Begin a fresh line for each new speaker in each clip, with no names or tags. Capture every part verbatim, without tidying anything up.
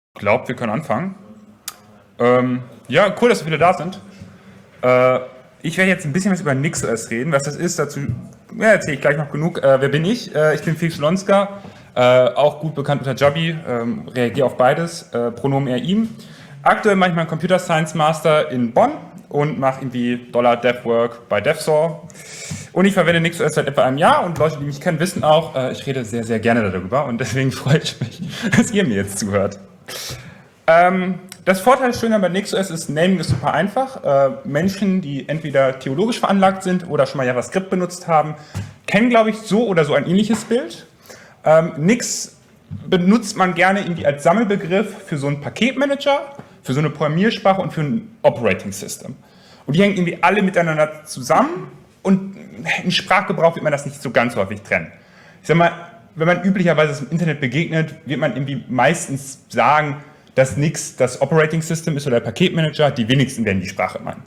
Ich glaube, wir können anfangen. Ähm, ja, cool, dass so viele da sind. Äh, ich werde jetzt ein bisschen was über NixOS reden. Was das ist, dazu ja, erzähle ich gleich noch genug. Äh, wer bin ich? Äh, ich bin Felix Schlonska, äh, auch gut bekannt unter Jobby, ähm, reagiere auf beides, äh, Pronomen er, ihm. Aktuell mache ich meinen Computer Science Master in Bonn und mache irgendwie Dollar DevWork bei DevSor. Und ich verwende NixOS seit etwa einem Jahr und Leute, die mich kennen, wissen auch, äh, ich rede sehr, sehr gerne darüber und deswegen freue ich mich, dass ihr mir jetzt zuhört. Ähm, das Vorteil schöner bei NixOS ist, Naming ist super einfach. Äh, Menschen, die entweder theologisch veranlagt sind oder schon mal JavaScript benutzt haben, kennen, glaube ich, so oder so ein ähnliches Bild. Ähm, Nix benutzt man gerne irgendwie als Sammelbegriff für so einen Paketmanager, für so eine Programmiersprache und für ein Operating System. Und die hängen irgendwie alle miteinander zusammen und im Sprachgebrauch wird man das nicht so ganz häufig trennen. Ich sag mal, wenn man üblicherweise im Internet begegnet, wird man irgendwie meistens sagen, dass Nix das Operating System ist oder der Paketmanager, die wenigsten werden die Sprache meinen.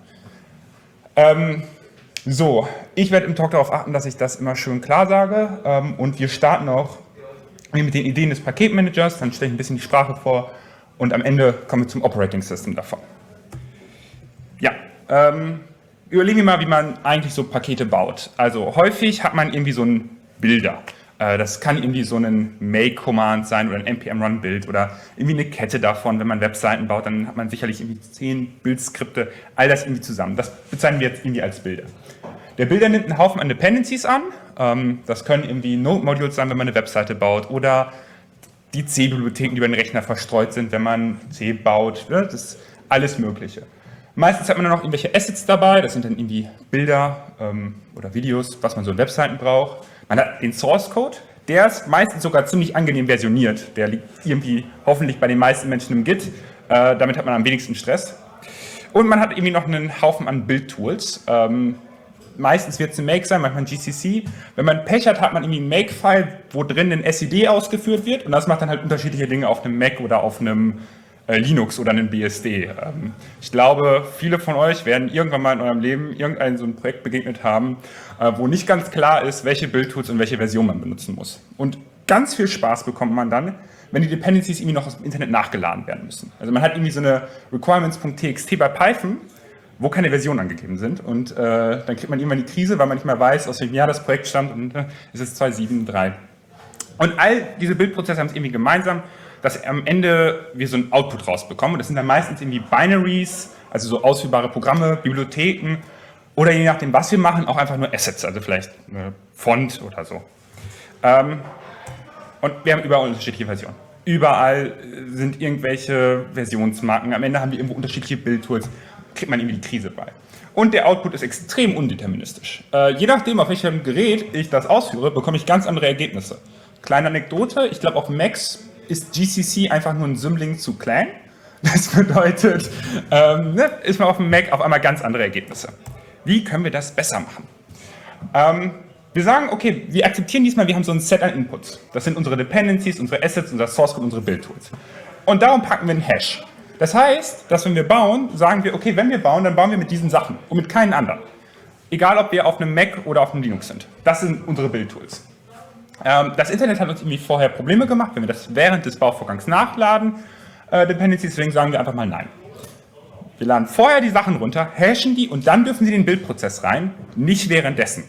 Ähm, so, ich werde im Talk darauf achten, dass ich das immer schön klar sage ähm, und wir starten auch mit den Ideen des Paketmanagers, dann stelle ich ein bisschen die Sprache vor und am Ende kommen wir zum Operating System davon. Ja, ähm, überlegen wir mal, wie man eigentlich so Pakete baut. Also häufig hat man irgendwie so einen Builder. Das kann irgendwie so ein Make-Command sein oder ein N P M-Run-Build oder irgendwie eine Kette davon. Wenn man Webseiten baut, dann hat man sicherlich irgendwie zehn Build-Skripte, all das irgendwie zusammen. Das bezeichnen wir jetzt irgendwie als Builder. Der Builder nimmt einen Haufen an Dependencies an. Das können irgendwie Node-Modules sein, wenn man eine Webseite baut oder die C-Bibliotheken, die über den Rechner verstreut sind, wenn man C baut. Das ist alles Mögliche. Meistens hat man dann noch irgendwelche Assets dabei. Das sind dann irgendwie Bilder oder Videos, was man so in Webseiten braucht. Man hat den Source Code, der ist meistens sogar ziemlich angenehm versioniert. Der liegt irgendwie hoffentlich bei den meisten Menschen im Git. Äh, damit hat man am wenigsten Stress. Und man hat irgendwie noch einen Haufen an Build-Tools. Ähm, meistens wird es ein Make sein, manchmal ein G C C. Wenn man Pech hat, hat man irgendwie ein Make-File, wo drin ein S E D ausgeführt wird. Und das macht dann halt unterschiedliche Dinge auf einem Mac oder auf einem äh, Linux oder einem B S D. Ähm, ich glaube, viele von euch werden irgendwann mal in eurem Leben irgendein so ein Projekt begegnet haben, wo nicht ganz klar ist, welche Build-Tools und welche Version man benutzen muss. Und ganz viel Spaß bekommt man dann, wenn die Dependencies irgendwie noch aus dem Internet nachgeladen werden müssen. Also man hat irgendwie so eine requirements.txt bei Python, wo keine Versionen angegeben sind. Und äh, dann kriegt man irgendwann die Krise, weil man nicht mehr weiß, aus welchem Jahr das Projekt stammt und äh, es ist zwei Punkt sieben Punkt drei. Und all diese Bildprozesse haben es irgendwie gemeinsam, dass am Ende wir so einen Output rausbekommen. Und das sind dann meistens irgendwie Binaries, also so ausführbare Programme, Bibliotheken, oder je nachdem, was wir machen, auch einfach nur Assets, also vielleicht eine Font oder so. Ähm, und wir haben überall unterschiedliche Versionen. Überall sind irgendwelche Versionsmarken. Am Ende haben wir irgendwo unterschiedliche Build-Tools. Kriegt man irgendwie die Krise bei. Und der Output ist extrem undeterministisch. Äh, je nachdem, auf welchem Gerät ich das ausführe, bekomme ich ganz andere Ergebnisse. Kleine Anekdote, ich glaube auf Macs ist G C C einfach nur ein Symling zu Clang. Das bedeutet, ähm, ne, ist man auf dem Mac auf einmal ganz andere Ergebnisse. Wie können wir das besser machen? Ähm, wir sagen, okay, wir akzeptieren diesmal, wir haben so ein Set an Inputs. Das sind unsere Dependencies, unsere Assets, unser Source Code, unsere Build-Tools. Und darum packen wir einen Hash. Das heißt, dass wenn wir bauen, sagen wir, okay, wenn wir bauen, dann bauen wir mit diesen Sachen und mit keinen anderen. Egal, ob wir auf einem Mac oder auf einem Linux sind. Das sind unsere Build-Tools. Ähm, das Internet hat uns irgendwie vorher Probleme gemacht, wenn wir das während des Bauvorgangs nachladen, äh, Dependencies, deswegen sagen wir einfach mal nein. Wir laden vorher die Sachen runter, hashen die und dann dürfen sie in den Bildprozess rein, nicht währenddessen.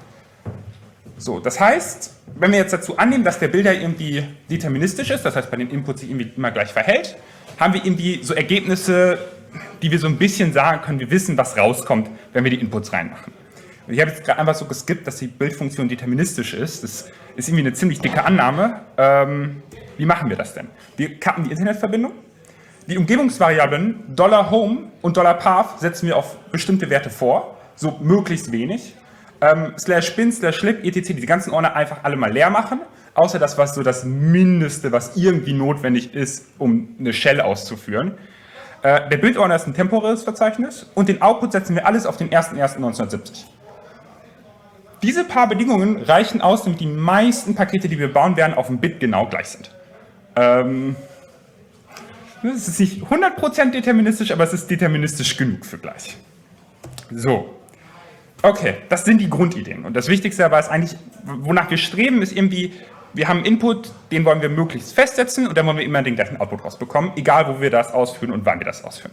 So, das heißt, wenn wir jetzt dazu annehmen, dass der Builder irgendwie deterministisch ist, das heißt bei den Inputs sich irgendwie immer gleich verhält, haben wir irgendwie so Ergebnisse, die wir so ein bisschen sagen können, wir wissen, was rauskommt, wenn wir die Inputs reinmachen. Und ich habe jetzt gerade einfach so geskippt, dass die Bildfunktion deterministisch ist. Das ist irgendwie eine ziemlich dicke Annahme. Ähm, wie machen wir das denn? Wir kappen die Internetverbindung. Die Umgebungsvariablen $home und $path setzen wir auf bestimmte Werte vor, so möglichst wenig. Ähm, slash bin, slash lib, et cetera, die ganzen Ordner einfach alle mal leer machen, außer das, was so das Mindeste, was irgendwie notwendig ist, um eine Shell auszuführen. Äh, der Bildordner ist ein temporäres Verzeichnis und den Output setzen wir alles auf den ersten ersten neunzehnhundertsiebzig. Diese paar Bedingungen reichen aus, damit die meisten Pakete, die wir bauen werden, auf ein Bit genau gleich sind. Ähm, Es ist nicht hundert Prozent deterministisch, aber es ist deterministisch genug für gleich. So. Okay, das sind die Grundideen. Und das Wichtigste aber ist eigentlich, wonach wir streben, ist irgendwie wir haben einen Input, den wollen wir möglichst festsetzen und dann wollen wir immer den gleichen Output rausbekommen, egal wo wir das ausführen und wann wir das ausführen.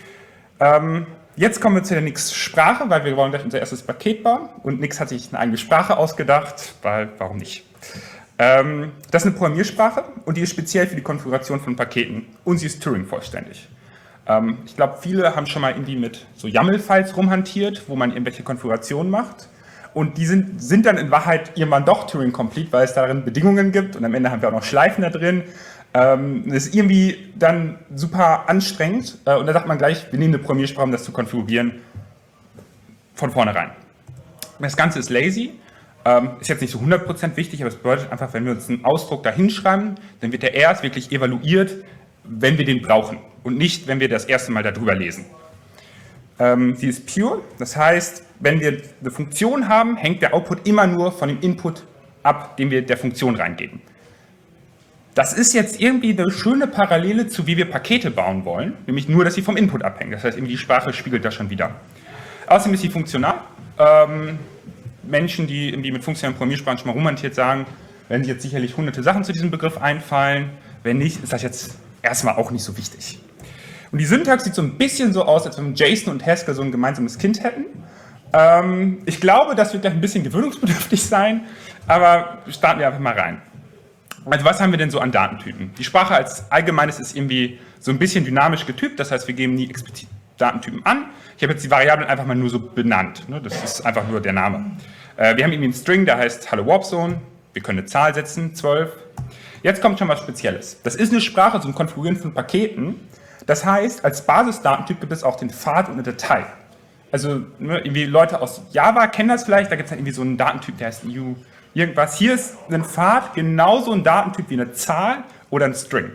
Ähm, jetzt kommen wir zu der Nix-Sprache, weil wir wollen gleich unser erstes Paket bauen und Nix hat sich eine eigene Sprache ausgedacht, weil, warum nicht? Ähm, das ist eine Programmiersprache und die ist speziell für die Konfiguration von Paketen und sie ist Turing-vollständig. Ähm, ich glaube, viele haben schon mal irgendwie mit so YAML-Files rumhantiert, wo man irgendwelche Konfigurationen macht. Und die sind, sind dann in Wahrheit irgendwann doch Turing-complete, weil es darin Bedingungen gibt und am Ende haben wir auch noch Schleifen da drin. Ähm, das ist irgendwie dann super anstrengend äh, und da sagt man gleich, wir nehmen eine Programmiersprache, um das zu konfigurieren, von vornherein. Das Ganze ist lazy, ähm, ist jetzt nicht so hundert Prozent wichtig, aber es bedeutet einfach, wenn wir uns einen Ausdruck da hinschreiben, dann wird der erst wirklich evaluiert, wenn wir den brauchen und nicht, wenn wir das erste Mal darüber lesen. Ähm, sie ist pure, das heißt, wenn wir eine Funktion haben, hängt der Output immer nur von dem Input ab, den wir der Funktion reingeben. Das ist jetzt irgendwie eine schöne Parallele zu, wie wir Pakete bauen wollen, nämlich nur, dass sie vom Input abhängen. Das heißt, irgendwie die Sprache spiegelt das schon wieder. Außerdem ist sie funktional. Ähm, Menschen, die irgendwie mit funktionalen Programmiersprachen schon mal rumhantiert, sagen, werden sich jetzt sicherlich hunderte Sachen zu diesem Begriff einfallen. Wenn nicht, ist das jetzt erstmal auch nicht so wichtig. Und die Syntax sieht so ein bisschen so aus, als wenn JSON und Haskell so ein gemeinsames Kind hätten. Ähm, ich glaube, das wird gleich ein bisschen gewöhnungsbedürftig sein, aber starten wir einfach mal rein. Also was haben wir denn so an Datentypen? Die Sprache als Allgemeines ist irgendwie so ein bisschen dynamisch getypt, das heißt, wir geben nie explizit Datentypen an. Ich habe jetzt die Variablen einfach mal nur so benannt, ne? Das ist einfach nur der Name. Äh, wir haben irgendwie einen String, der heißt Hello Warp Zone, wir können eine Zahl setzen, zwölf. Jetzt kommt schon was Spezielles. Das ist eine Sprache zum Konfigurieren von Paketen. Das heißt, als Basisdatentyp gibt es auch den Pfad und eine Datei. Also ne, irgendwie Leute aus Java kennen das vielleicht, da gibt es halt irgendwie so einen Datentyp, der heißt new irgendwas. Hier ist ein Pfad genauso ein Datentyp wie eine Zahl oder ein String.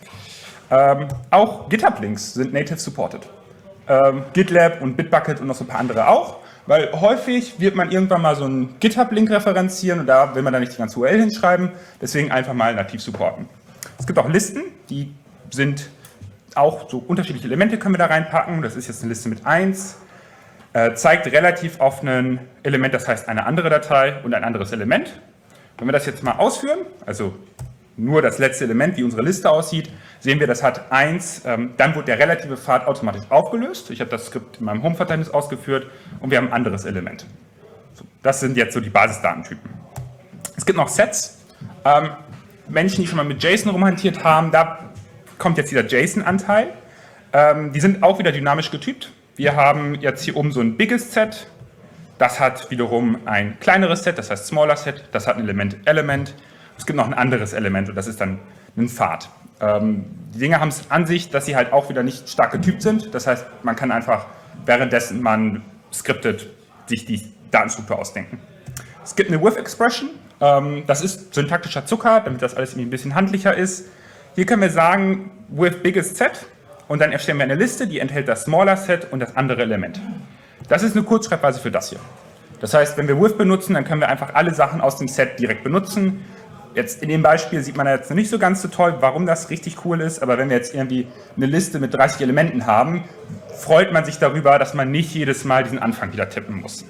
Ähm, auch GitHub-Links sind native supported. Ähm, GitLab und Bitbucket und noch so ein paar andere auch, weil häufig wird man irgendwann mal so einen GitHub-Link referenzieren und da will man da nicht die ganze U R L hinschreiben, deswegen einfach mal nativ supporten. Es gibt auch Listen, die sind auch so unterschiedliche Elemente können wir da reinpacken. Das ist jetzt eine Liste mit eins. Äh, zeigt relativ auf ein Element, das heißt eine andere Datei und ein anderes Element. Wenn wir das jetzt mal ausführen, also nur das letzte Element, wie unsere Liste aussieht, sehen wir, das hat eins, ähm, dann wird der relative Pfad automatisch aufgelöst. Ich habe das Skript in meinem Home-Verzeichnis ausgeführt und wir haben ein anderes Element. So, das sind jetzt so die Basisdatentypen. Es gibt noch Sets. Ähm, Menschen, die schon mal mit JSON rumhantiert haben, da kommt jetzt dieser JSON-Anteil. Ähm, die sind auch wieder dynamisch getypt. Wir haben jetzt hier oben so ein Biggest Set. Das hat wiederum ein kleineres Set, das heißt Smaller Set. Das hat ein Element Element. Es gibt noch ein anderes Element und das ist dann ein Pfad. Ähm, die Dinge haben es an sich, dass sie halt auch wieder nicht stark getypt sind. Das heißt, man kann einfach, währenddessen man skriptet, sich die Datenstruktur ausdenken. Es gibt eine With-Expression. Ähm, das ist syntaktischer Zucker, damit das alles irgendwie ein bisschen handlicher ist. Hier können wir sagen, with biggest set und dann erstellen wir eine Liste, die enthält das smaller set und das andere Element. Das ist eine Kurzschreibweise für das hier. Das heißt, wenn wir with benutzen, dann können wir einfach alle Sachen aus dem Set direkt benutzen. Jetzt in dem Beispiel sieht man jetzt noch nicht so ganz so toll, warum das richtig cool ist, aber wenn wir jetzt irgendwie eine Liste mit dreißig Elementen haben, freut man sich darüber, dass man nicht jedes Mal diesen Anfang wieder tippen muss.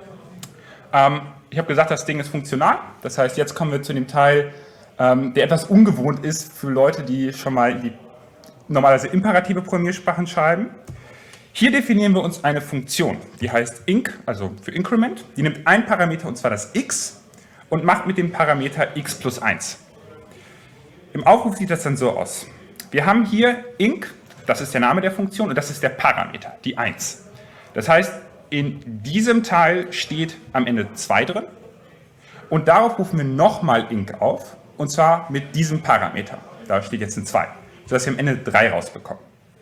Ähm, ich habe gesagt, das Ding ist funktional. Das heißt, jetzt kommen wir zu dem Teil, ähm, der etwas ungewohnt ist für Leute, die schon mal die normalerweise imperative Programmiersprachen schreiben. Hier definieren wir uns eine Funktion, die heißt inc, also für Increment. Die nimmt einen Parameter, und zwar das x, und macht mit dem Parameter x plus eins. Im Aufruf sieht das dann so aus. Wir haben hier inc, das ist der Name der Funktion, und das ist der Parameter, die eins. Das heißt, in diesem Teil steht am Ende zwei drin, und darauf rufen wir nochmal inc auf, und zwar mit diesem Parameter. Da steht jetzt ein zwei, sodass wir am Ende drei rausbekommen.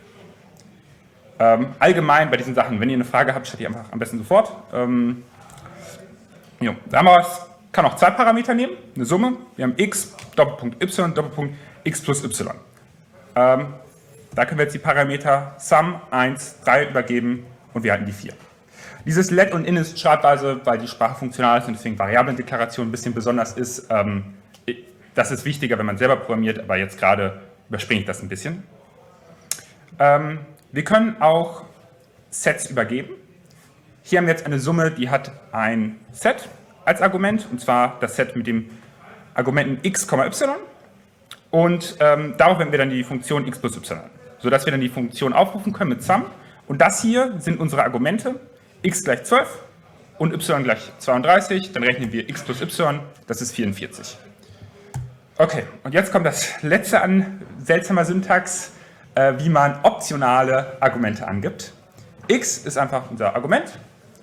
Ähm, allgemein bei diesen Sachen, wenn ihr eine Frage habt, stellt ihr einfach am besten sofort. Ähm, jo, da haben wir was. Kann auch zwei Parameter nehmen, eine Summe. Wir haben x, Doppelpunkt y, Doppelpunkt x plus y. Ähm, da können wir jetzt die Parameter sum, eins, drei übergeben und wir halten die vier. Dieses let und in ist Schreibweise, weil die Sprache funktional ist und deswegen Variablendeklaration ein bisschen besonders ist. Ähm, das ist wichtiger, wenn man selber programmiert, aber jetzt gerade überspringe ich das ein bisschen. Ähm, wir können auch Sets übergeben. Hier haben wir jetzt eine Summe, die hat ein Set als Argument, und zwar das Set mit dem Argumenten x, y und ähm, darauf wenden wir dann die Funktion x plus y an, sodass wir dann die Funktion aufrufen können mit sum. Und das hier sind unsere Argumente, x gleich zwölf und y gleich zweiunddreißig, dann rechnen wir x plus y, das ist vierundvierzig. Okay, und jetzt kommt das letzte an seltsamer Syntax, äh, wie man optionale Argumente angibt. X ist einfach unser Argument,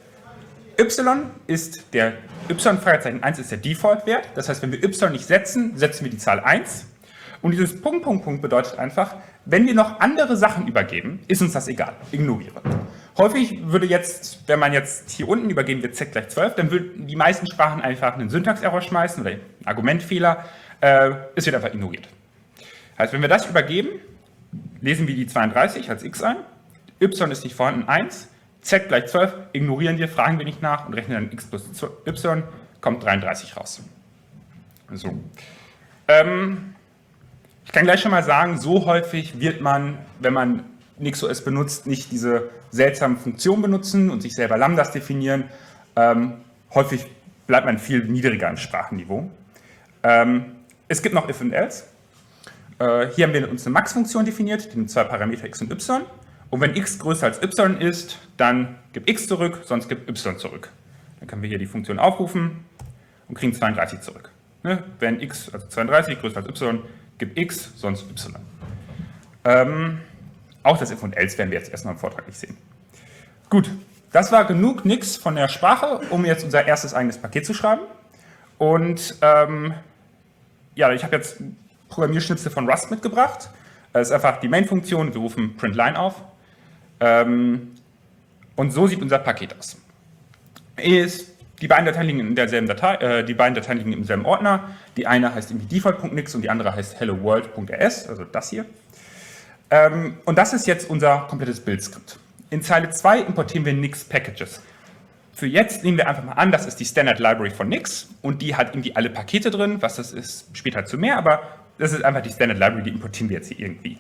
y ist der, y eins ist der Default-Wert, das heißt, wenn wir y nicht setzen, setzen wir die Zahl eins. Und dieses Punkt, Punkt, Punkt bedeutet einfach, wenn wir noch andere Sachen übergeben, ist uns das egal, ignoriere. Häufig würde jetzt, wenn man jetzt hier unten übergeben wir z gleich zwölf, dann würden die meisten Sprachen einfach einen Syntax-Error schmeißen oder einen Argumentfehler, äh, es wird einfach ignoriert. Also wenn wir das übergeben, lesen wir die zweiunddreißig als x ein, y ist nicht vorhanden, eins, z gleich zwölf, ignorieren wir, fragen wir nicht nach und rechnen dann x plus y, kommt dreiunddreißig raus. So. Ähm, ich kann gleich schon mal sagen, so häufig wird man, wenn man NixOS benutzt, nicht diese seltsamen Funktionen benutzen und sich selber Lambdas definieren. Ähm, häufig bleibt man viel niedriger im Sprachenniveau. Ähm, es gibt noch if und else. Äh, hier haben wir uns eine Max-Funktion definiert, die nimmt zwei Parameter x und y. Und wenn x größer als y ist, dann gibt x zurück, sonst gibt y zurück. Dann können wir hier die Funktion aufrufen und kriegen zweiunddreißig zurück. Ne? Wenn x, also zweiunddreißig, größer als y, gibt x, sonst y. Ähm, auch das if und else werden wir jetzt erstmal im Vortrag nicht sehen. Gut, das war genug Nix von der Sprache, um jetzt unser erstes eigenes Paket zu schreiben. Und ähm, ja, ich habe jetzt Programmierschnipsel von Rust mitgebracht. Das ist einfach die Main-Funktion, wir rufen println auf. Ähm, und so sieht unser Paket aus. Ist, die beiden Dateien liegen in derselben Datei, äh, die beiden Dateien liegen im selben Ordner. Die eine heißt irgendwie default.nix und die andere heißt helloworld.rs, also das hier. Ähm, und das ist jetzt unser komplettes Build-Skript. In Zeile zwei importieren wir Nix Packages. Für jetzt nehmen wir einfach mal an, das ist die Standard Library von Nix und die hat irgendwie alle Pakete drin, was das ist, später zu mehr, aber das ist einfach die Standard Library, die importieren wir jetzt hier irgendwie.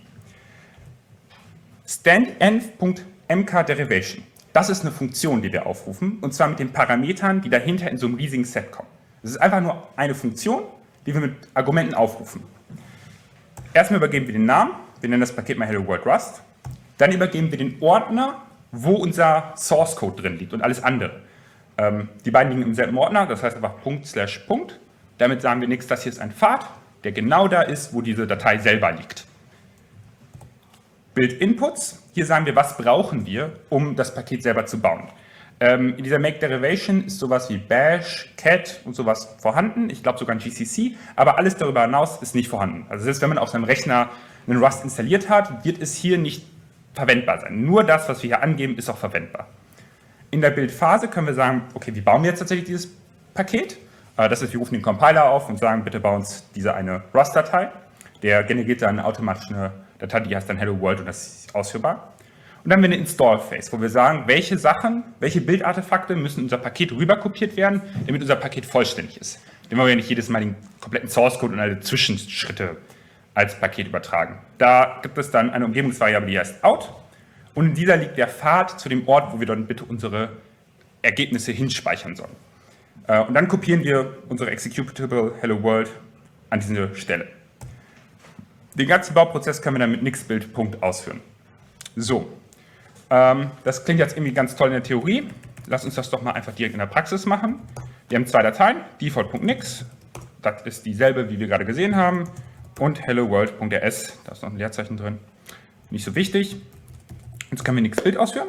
Standenv.mkDerivation. Das ist eine Funktion, die wir aufrufen, und zwar mit den Parametern, die dahinter in so einem riesigen Set kommen. Das ist einfach nur eine Funktion, die wir mit Argumenten aufrufen. Erstmal übergeben wir den Namen, wir nennen das Paket mal Hello World Rust. Dann übergeben wir den Ordner, wo unser Source Code drin liegt und alles andere. Ähm, die beiden liegen im selben Ordner, das heißt einfach Punkt slash Punkt. Damit sagen wir nichts, das hier ist ein Pfad, der genau da ist, wo diese Datei selber liegt. Build Inputs, hier sagen wir, was brauchen wir, um das Paket selber zu bauen. Ähm, in dieser Make Derivation ist sowas wie Bash, Cat und sowas vorhanden, ich glaube sogar ein G C C, aber alles darüber hinaus ist nicht vorhanden. Also das heißt, wenn man auf seinem Rechner einen Rust installiert hat, wird es hier nicht verwendbar sein. Nur das, was wir hier angeben, ist auch verwendbar. In der Bildphase können wir sagen, okay, wie bauen wir jetzt tatsächlich dieses Paket? Das ist, wir rufen den Compiler auf und sagen, bitte bau uns diese eine Rust-Datei. Der generiert dann automatisch eine Datei, die heißt dann Hello World und das ist ausführbar. Und dann haben wir eine Install-Phase, wo wir sagen, welche Sachen, welche Bildartefakte müssen in unser Paket rüberkopiert werden, damit unser Paket vollständig ist. Dann wollen wir ja nicht jedes Mal den kompletten Source-Code und alle Zwischenschritte als Paket übertragen. Da gibt es dann eine Umgebungsvariable, die heißt out. Und in dieser liegt der Pfad zu dem Ort, wo wir dann bitte unsere Ergebnisse hinspeichern sollen. Und dann kopieren wir unsere executable Hello World an diese Stelle. Den ganzen Bauprozess können wir dann mit nixbuild. ausführen. So, ähm, das klingt jetzt irgendwie ganz toll in der Theorie. Lass uns das doch mal einfach direkt in der Praxis machen. Wir haben zwei Dateien, default.nix, das ist dieselbe, wie wir gerade gesehen haben, und helloworld.rs, da ist noch ein Leerzeichen drin, nicht so wichtig. Jetzt können wir nixbuild ausführen.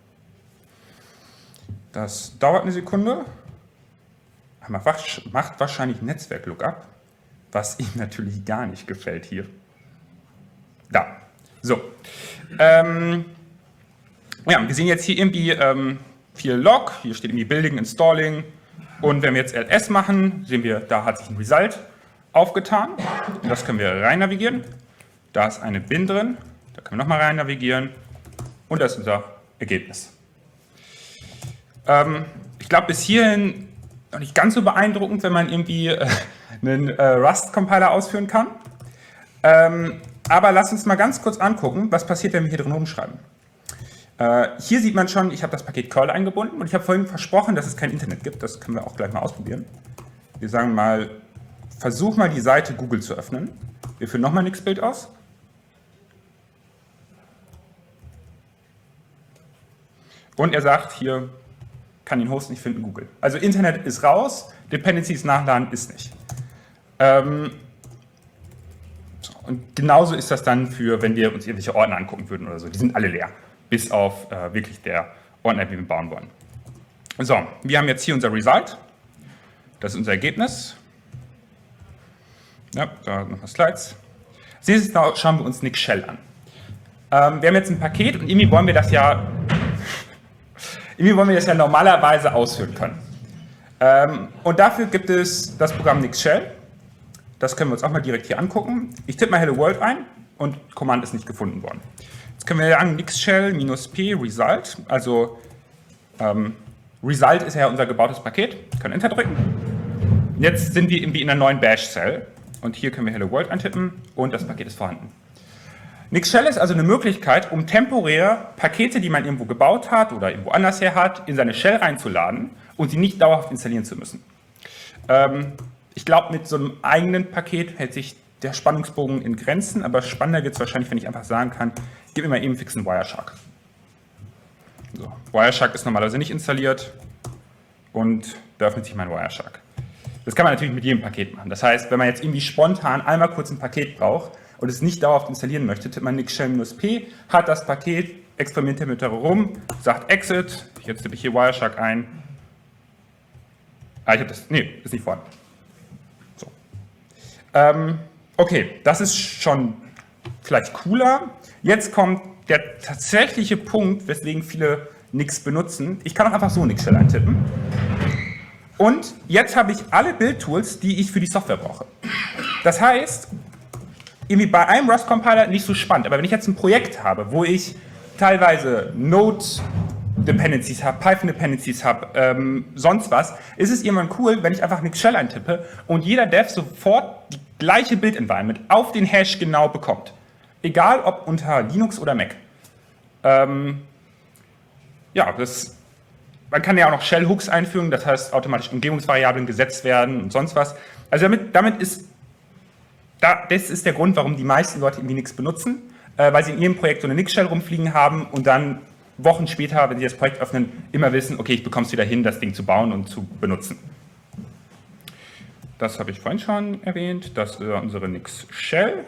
Das dauert eine Sekunde. Macht wahrscheinlich Netzwerk-Lookup, was ihm natürlich gar nicht gefällt hier. Da. So. Ähm, ja, wir sehen jetzt hier irgendwie ähm, viel Log, hier steht irgendwie Building, Installing, und wenn wir jetzt ls machen, sehen wir, da hat sich ein Result aufgetan, und das können wir rein navigieren. Da ist eine Bin drin, da können wir nochmal rein navigieren, und das ist unser Ergebnis. Ähm, ich glaube, bis hierhin noch nicht ganz so beeindruckend, wenn man irgendwie äh, einen äh, Rust-Compiler ausführen kann. Ähm, aber lass uns mal ganz kurz angucken, was passiert, wenn wir hier drin rumschreiben. Äh, hier sieht man schon, ich habe das Paket curl eingebunden und ich habe vorhin versprochen, dass es kein Internet gibt. Das können wir auch gleich mal ausprobieren. Wir sagen mal versuche mal die Seite Google zu öffnen. Wir führen nochmal Nix-Bild aus. Und er sagt hier, kann den Host nicht finden, Google. Also Internet ist raus, Dependencies nachladen ist nicht. Ähm, so, und genauso ist das dann für, wenn wir uns irgendwelche Ordner angucken würden oder so. Die sind alle leer, bis auf äh, wirklich der Ordner, den wir bauen wollen. So, wir haben jetzt hier unser Result. Das ist unser Ergebnis. Ja, da noch mal Slides. Als nächstes schauen wir uns Nix Shell an. Ähm, wir haben jetzt ein Paket und irgendwie wollen wir das ja Irgendwie wollen wir das ja normalerweise ausführen können. Ähm, und dafür gibt es das Programm Nix Shell. Das können wir uns auch mal direkt hier angucken. Ich tippe mal Hello World ein und Command ist nicht gefunden worden. Jetzt können wir sagen Nix Shell -p Result. Also ähm, Result ist ja unser gebautes Paket. Wir können Enter drücken. Jetzt sind wir irgendwie in einer neuen Bash-Cell. Und hier können wir Hello World eintippen und das Paket ist vorhanden. Nix Shell ist also eine Möglichkeit, um temporär Pakete, die man irgendwo gebaut hat oder irgendwo anders her hat, in seine Shell reinzuladen und sie nicht dauerhaft installieren zu müssen. Ähm, ich glaube, mit so einem eigenen Paket hält sich der Spannungsbogen in Grenzen, aber spannender wird es wahrscheinlich, wenn ich einfach sagen kann, gib mir mal eben fix einen Wireshark. So, Wireshark ist normalerweise nicht installiert und da öffnet sich mein Wireshark. Das kann man natürlich mit jedem Paket machen. Das heißt, wenn man jetzt irgendwie spontan einmal kurz ein Paket braucht, und es nicht dauerhaft installieren möchte, tippt man Nix Shell -p, hat das Paket, experimentiert mit herum, sagt Exit, jetzt tippe ich hier Wireshark ein. Ah, ich habe das, nee, ist nicht vorhanden. So. Ähm, okay, das ist schon vielleicht cooler. Jetzt kommt der tatsächliche Punkt, weswegen viele Nix benutzen. Ich kann auch einfach so Nix Shell eintippen. Und jetzt habe ich alle Build-Tools, die ich für die Software brauche. Das heißt, irgendwie bei einem Rust-Compiler nicht so spannend, aber wenn ich jetzt ein Projekt habe, wo ich teilweise Node-Dependencies habe, Python-Dependencies habe, ähm, sonst was, ist es irgendwann cool, wenn ich einfach Nix Shell eintippe und jeder Dev sofort die gleiche Build-Environment auf den Hash genau bekommt. Egal ob unter Linux oder Mac. Ähm, ja, das, man kann ja auch noch Shell-Hooks einfügen, das heißt automatisch Umgebungsvariablen gesetzt werden und sonst was. Also damit, damit ist Da, das ist der Grund, warum die meisten Leute irgendwie Nix benutzen, äh, weil sie in ihrem Projekt so eine Nix-Shell rumfliegen haben und dann Wochen später, wenn sie das Projekt öffnen, immer wissen, okay, ich bekomme es wieder hin, das Ding zu bauen und zu benutzen. Das habe ich vorhin schon erwähnt, das ist unsere Nix-Shell.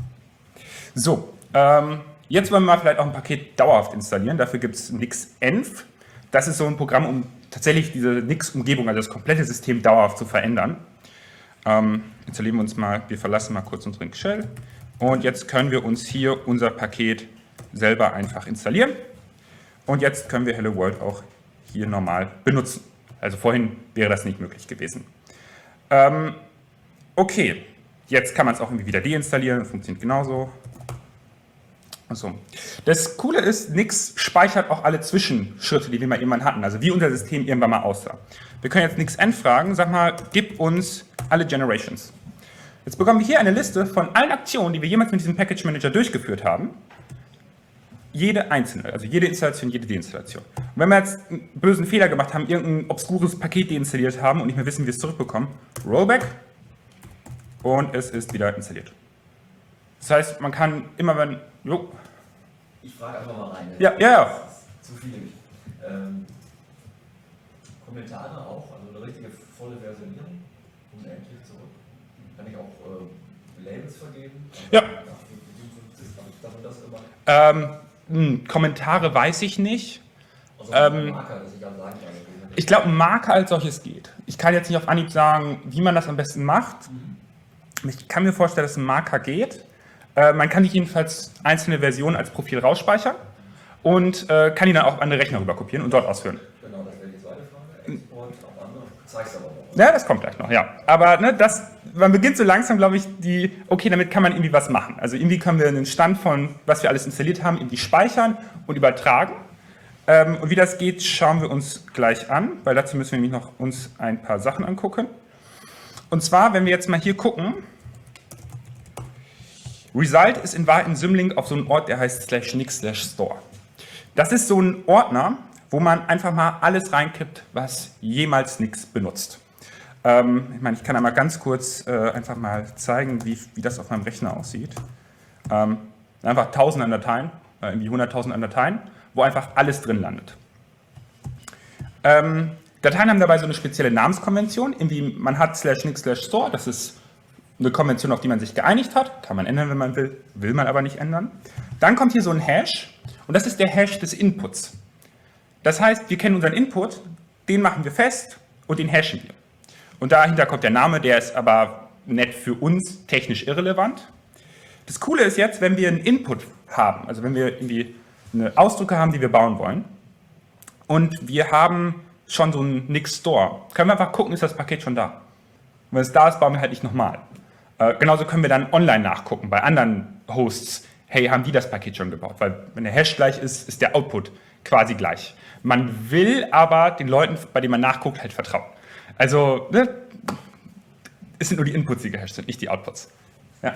So, ähm, jetzt wollen wir mal vielleicht auch ein Paket dauerhaft installieren, dafür gibt es Nix-Env. Das ist so ein Programm, um tatsächlich diese Nix-Umgebung, also das komplette System dauerhaft zu verändern. Ähm, installieren wir uns mal, wir verlassen mal kurz unseren Shell und jetzt können wir uns hier unser Paket selber einfach installieren und jetzt können wir Hello World auch hier normal benutzen. Also vorhin wäre das nicht möglich gewesen. Ähm, okay, jetzt kann man es auch irgendwie wieder deinstallieren, funktioniert genauso. Also, das Coole ist, Nix speichert auch alle Zwischenschritte, die wir mal irgendwann hatten, also wie unser System irgendwann mal aussah. Wir können jetzt Nix-Env fragen, sag mal, gib uns alle Generations. Jetzt bekommen wir hier eine Liste von allen Aktionen, die wir jemals mit diesem Package Manager durchgeführt haben. Jede einzelne, also jede Installation, jede Deinstallation. Und wenn wir jetzt einen bösen Fehler gemacht haben, irgendein obskures Paket deinstalliert haben und nicht mehr wissen, wie wir es zurückbekommen, Rollback und es ist wieder installiert. Das heißt, man kann immer, wenn... Jo.
Ich frage einfach mal rein. Ne?
Ja, ja, ja.
Zu viele. Ähm, Kommentare auch, also eine richtige volle Versionierung, unendlich zurück. Kann ich auch äh, Labels vergeben?
Ja.
Das und das immer.
Ähm, mh, Kommentare weiß ich nicht.
Also
ähm,
Marker, dass ich dann sagen kann.
Ich glaube, ein Marker als solches geht. Ich kann jetzt nicht auf Anhieb sagen, wie man das am besten macht. Mhm. Ich kann mir vorstellen, dass ein Marker geht. Äh, man kann die jedenfalls einzelne Versionen als Profil rausspeichern und äh, kann die dann auch auf andere Rechner rüber kopieren und dort ausführen.
Genau, das wäre die zweite Frage. Export auf andere, zeigst aber noch.
Ja, das kommt gleich noch, ja. Aber ne, das, man beginnt so langsam, glaube ich, die, okay, damit kann man irgendwie was machen. Also irgendwie können wir einen Stand von, was wir alles installiert haben, irgendwie speichern und übertragen. Ähm, und wie das geht, schauen wir uns gleich an, weil dazu müssen wir nämlich noch uns ein paar Sachen angucken. Und zwar, wenn wir jetzt mal hier gucken, Result ist in Wahrheit ein Symlink auf so einen Ort, der heißt slash nix slash store. Das ist so ein Ordner, wo man einfach mal alles reinkippt, was jemals Nix benutzt. Ähm, ich meine, ich kann einmal ganz kurz äh, einfach mal zeigen, wie, wie das auf meinem Rechner aussieht. Ähm, einfach tausend an Dateien, äh, irgendwie hunderttausend an Dateien, wo einfach alles drin landet. Ähm, Dateien haben dabei so eine spezielle Namenskonvention, irgendwie man hat slash nix slash store, das ist eine Konvention, auf die man sich geeinigt hat, kann man ändern, wenn man will, will man aber nicht ändern. Dann kommt hier so ein Hash und das ist der Hash des Inputs. Das heißt, wir kennen unseren Input, den machen wir fest und den hashen wir. Und dahinter kommt der Name, der ist aber nett für uns technisch irrelevant. Das Coole ist jetzt, wenn wir einen Input haben, also wenn wir irgendwie eine Ausdrücke haben, die wir bauen wollen, und wir haben schon so einen Nix Store, können wir einfach gucken, ist das Paket schon da. Und wenn es da ist, bauen wir halt nicht nochmal. Äh, genauso können wir dann online nachgucken, bei anderen Hosts, hey, haben die das Paket schon gebaut? Weil wenn der Hash gleich ist, ist der Output quasi gleich. Man will aber den Leuten, bei denen man nachguckt, halt vertrauen. Also, ne, es sind nur die Inputs, die gehasht sind, nicht die Outputs. Ja.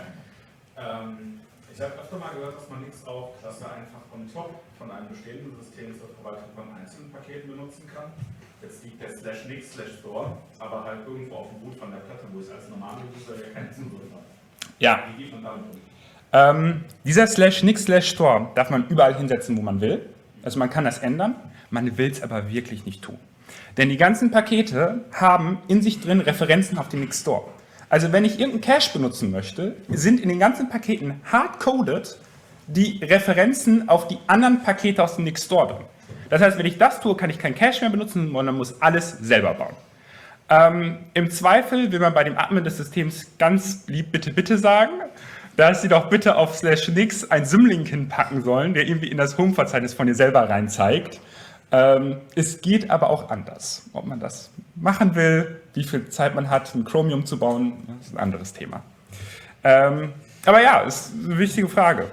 Ähm, ich habe öfter mal gehört, dass man Nix auch Klasse einfach on top von einem bestehenden System zur Verwaltung von einzelnen Paketen benutzen kann. Jetzt liegt der slash nix slash store, aber halt irgendwo auf dem Boot von der Platte, wo ich als normale User ja keinen Zugriff habe.
Ja.
Wie geht man damit um?
Ähm, dieser slash nix slash store darf man überall hinsetzen, wo man will. Also man kann das ändern, man will es aber wirklich nicht tun. Denn die ganzen Pakete haben in sich drin Referenzen auf den Nix Store. Also wenn ich irgendeinen Cache benutzen möchte, sind in den ganzen Paketen hardcoded die Referenzen auf die anderen Pakete aus dem Nix Store drin. Das heißt, wenn ich das tue, kann ich keinen Cache mehr benutzen, sondern muss alles selber bauen. Ähm, Im Zweifel will man bei dem Admin des Systems ganz lieb bitte, bitte sagen, dass sie doch bitte auf slash nix einen Symlink hinpacken sollen, der irgendwie in das Home-Verzeichnis von dir selber rein zeigt. Ähm, es geht aber auch anders. Ob man das machen will, wie viel Zeit man hat, ein Chromium zu bauen, das ist ein anderes Thema. Ähm, aber ja, ist eine wichtige Frage.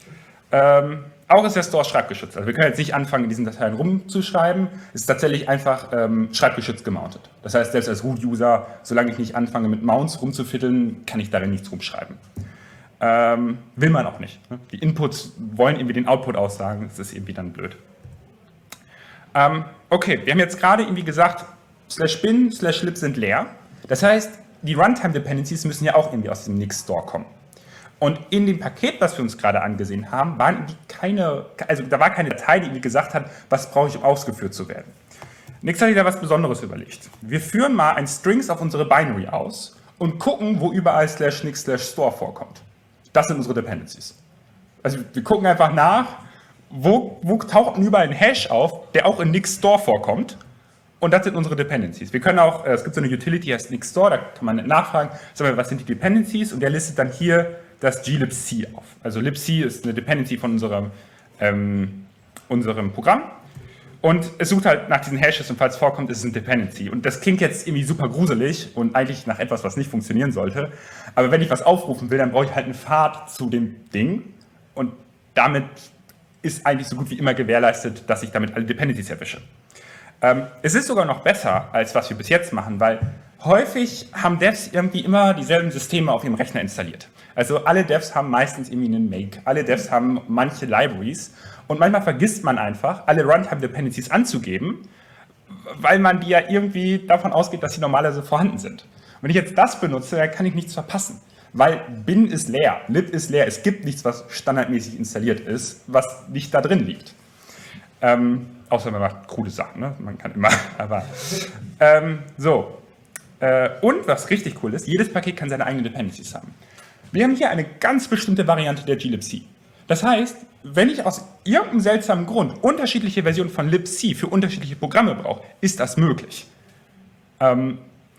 Ähm, auch ist der Store schreibgeschützt. Also wir können jetzt nicht anfangen, in diesen Dateien rumzuschreiben. Es ist tatsächlich einfach ähm, schreibgeschützt gemountet. Das heißt, selbst als Root-User, solange ich nicht anfange, mit Mounts rumzufitteln, kann ich darin nichts rumschreiben. Ähm, will man auch nicht. Ne? Die Inputs wollen irgendwie den Output aussagen, das ist irgendwie dann blöd. Ähm, okay, wir haben jetzt gerade irgendwie gesagt, slash bin, slash lib sind leer. Das heißt, die Runtime-Dependencies müssen ja auch irgendwie aus dem Nix Store kommen. Und in dem Paket, was wir uns gerade angesehen haben, waren irgendwie keine, also da war keine Datei, die irgendwie gesagt hat, was brauche ich, um ausgeführt zu werden. Nix hat sich da was Besonderes überlegt. Wir führen mal ein Strings auf unsere Binary aus und gucken, wo überall slash nix slash store vorkommt. Das sind unsere Dependencies. Also wir gucken einfach nach, wo, wo taucht denn überall ein Hash auf, der auch in Nix Store vorkommt. Und das sind unsere Dependencies. Wir können auch, es gibt so eine Utility, die heißt Nix Store, da kann man nachfragen, was sind die Dependencies, und der listet dann hier das glibc auf. Also libc ist eine Dependency von unserem, ähm, unserem Programm. Und es sucht halt nach diesen Hashes, und falls es vorkommt, ist es eine Dependency. Und das klingt jetzt irgendwie super gruselig und eigentlich nach etwas, was nicht funktionieren sollte. Aber wenn ich was aufrufen will, dann brauche ich halt einen Pfad zu dem Ding. Und damit ist eigentlich so gut wie immer gewährleistet, dass ich damit alle Dependencies erwische. Ähm, es ist sogar noch besser, als was wir bis jetzt machen, weil häufig haben Devs irgendwie immer dieselben Systeme auf ihrem Rechner installiert. Also alle Devs haben meistens irgendwie einen Make, alle Devs haben manche Libraries. Und manchmal vergisst man einfach, alle Runtime-Dependencies anzugeben, weil man die ja irgendwie davon ausgeht, dass sie normalerweise vorhanden sind. Und wenn ich jetzt das benutze, dann kann ich nichts verpassen. Weil bin ist leer, lib ist leer, es gibt nichts, was standardmäßig installiert ist, was nicht da drin liegt. Ähm, außer man macht krude Sachen, ne? Man kann immer, aber... Ähm, so, äh, und was richtig cool ist, jedes Paket kann seine eigenen Dependencies haben. Wir haben hier eine ganz bestimmte Variante der glibc. Das heißt, wenn ich aus irgendeinem seltsamen Grund unterschiedliche Versionen von libc für unterschiedliche Programme brauche, ist das möglich. Ähm,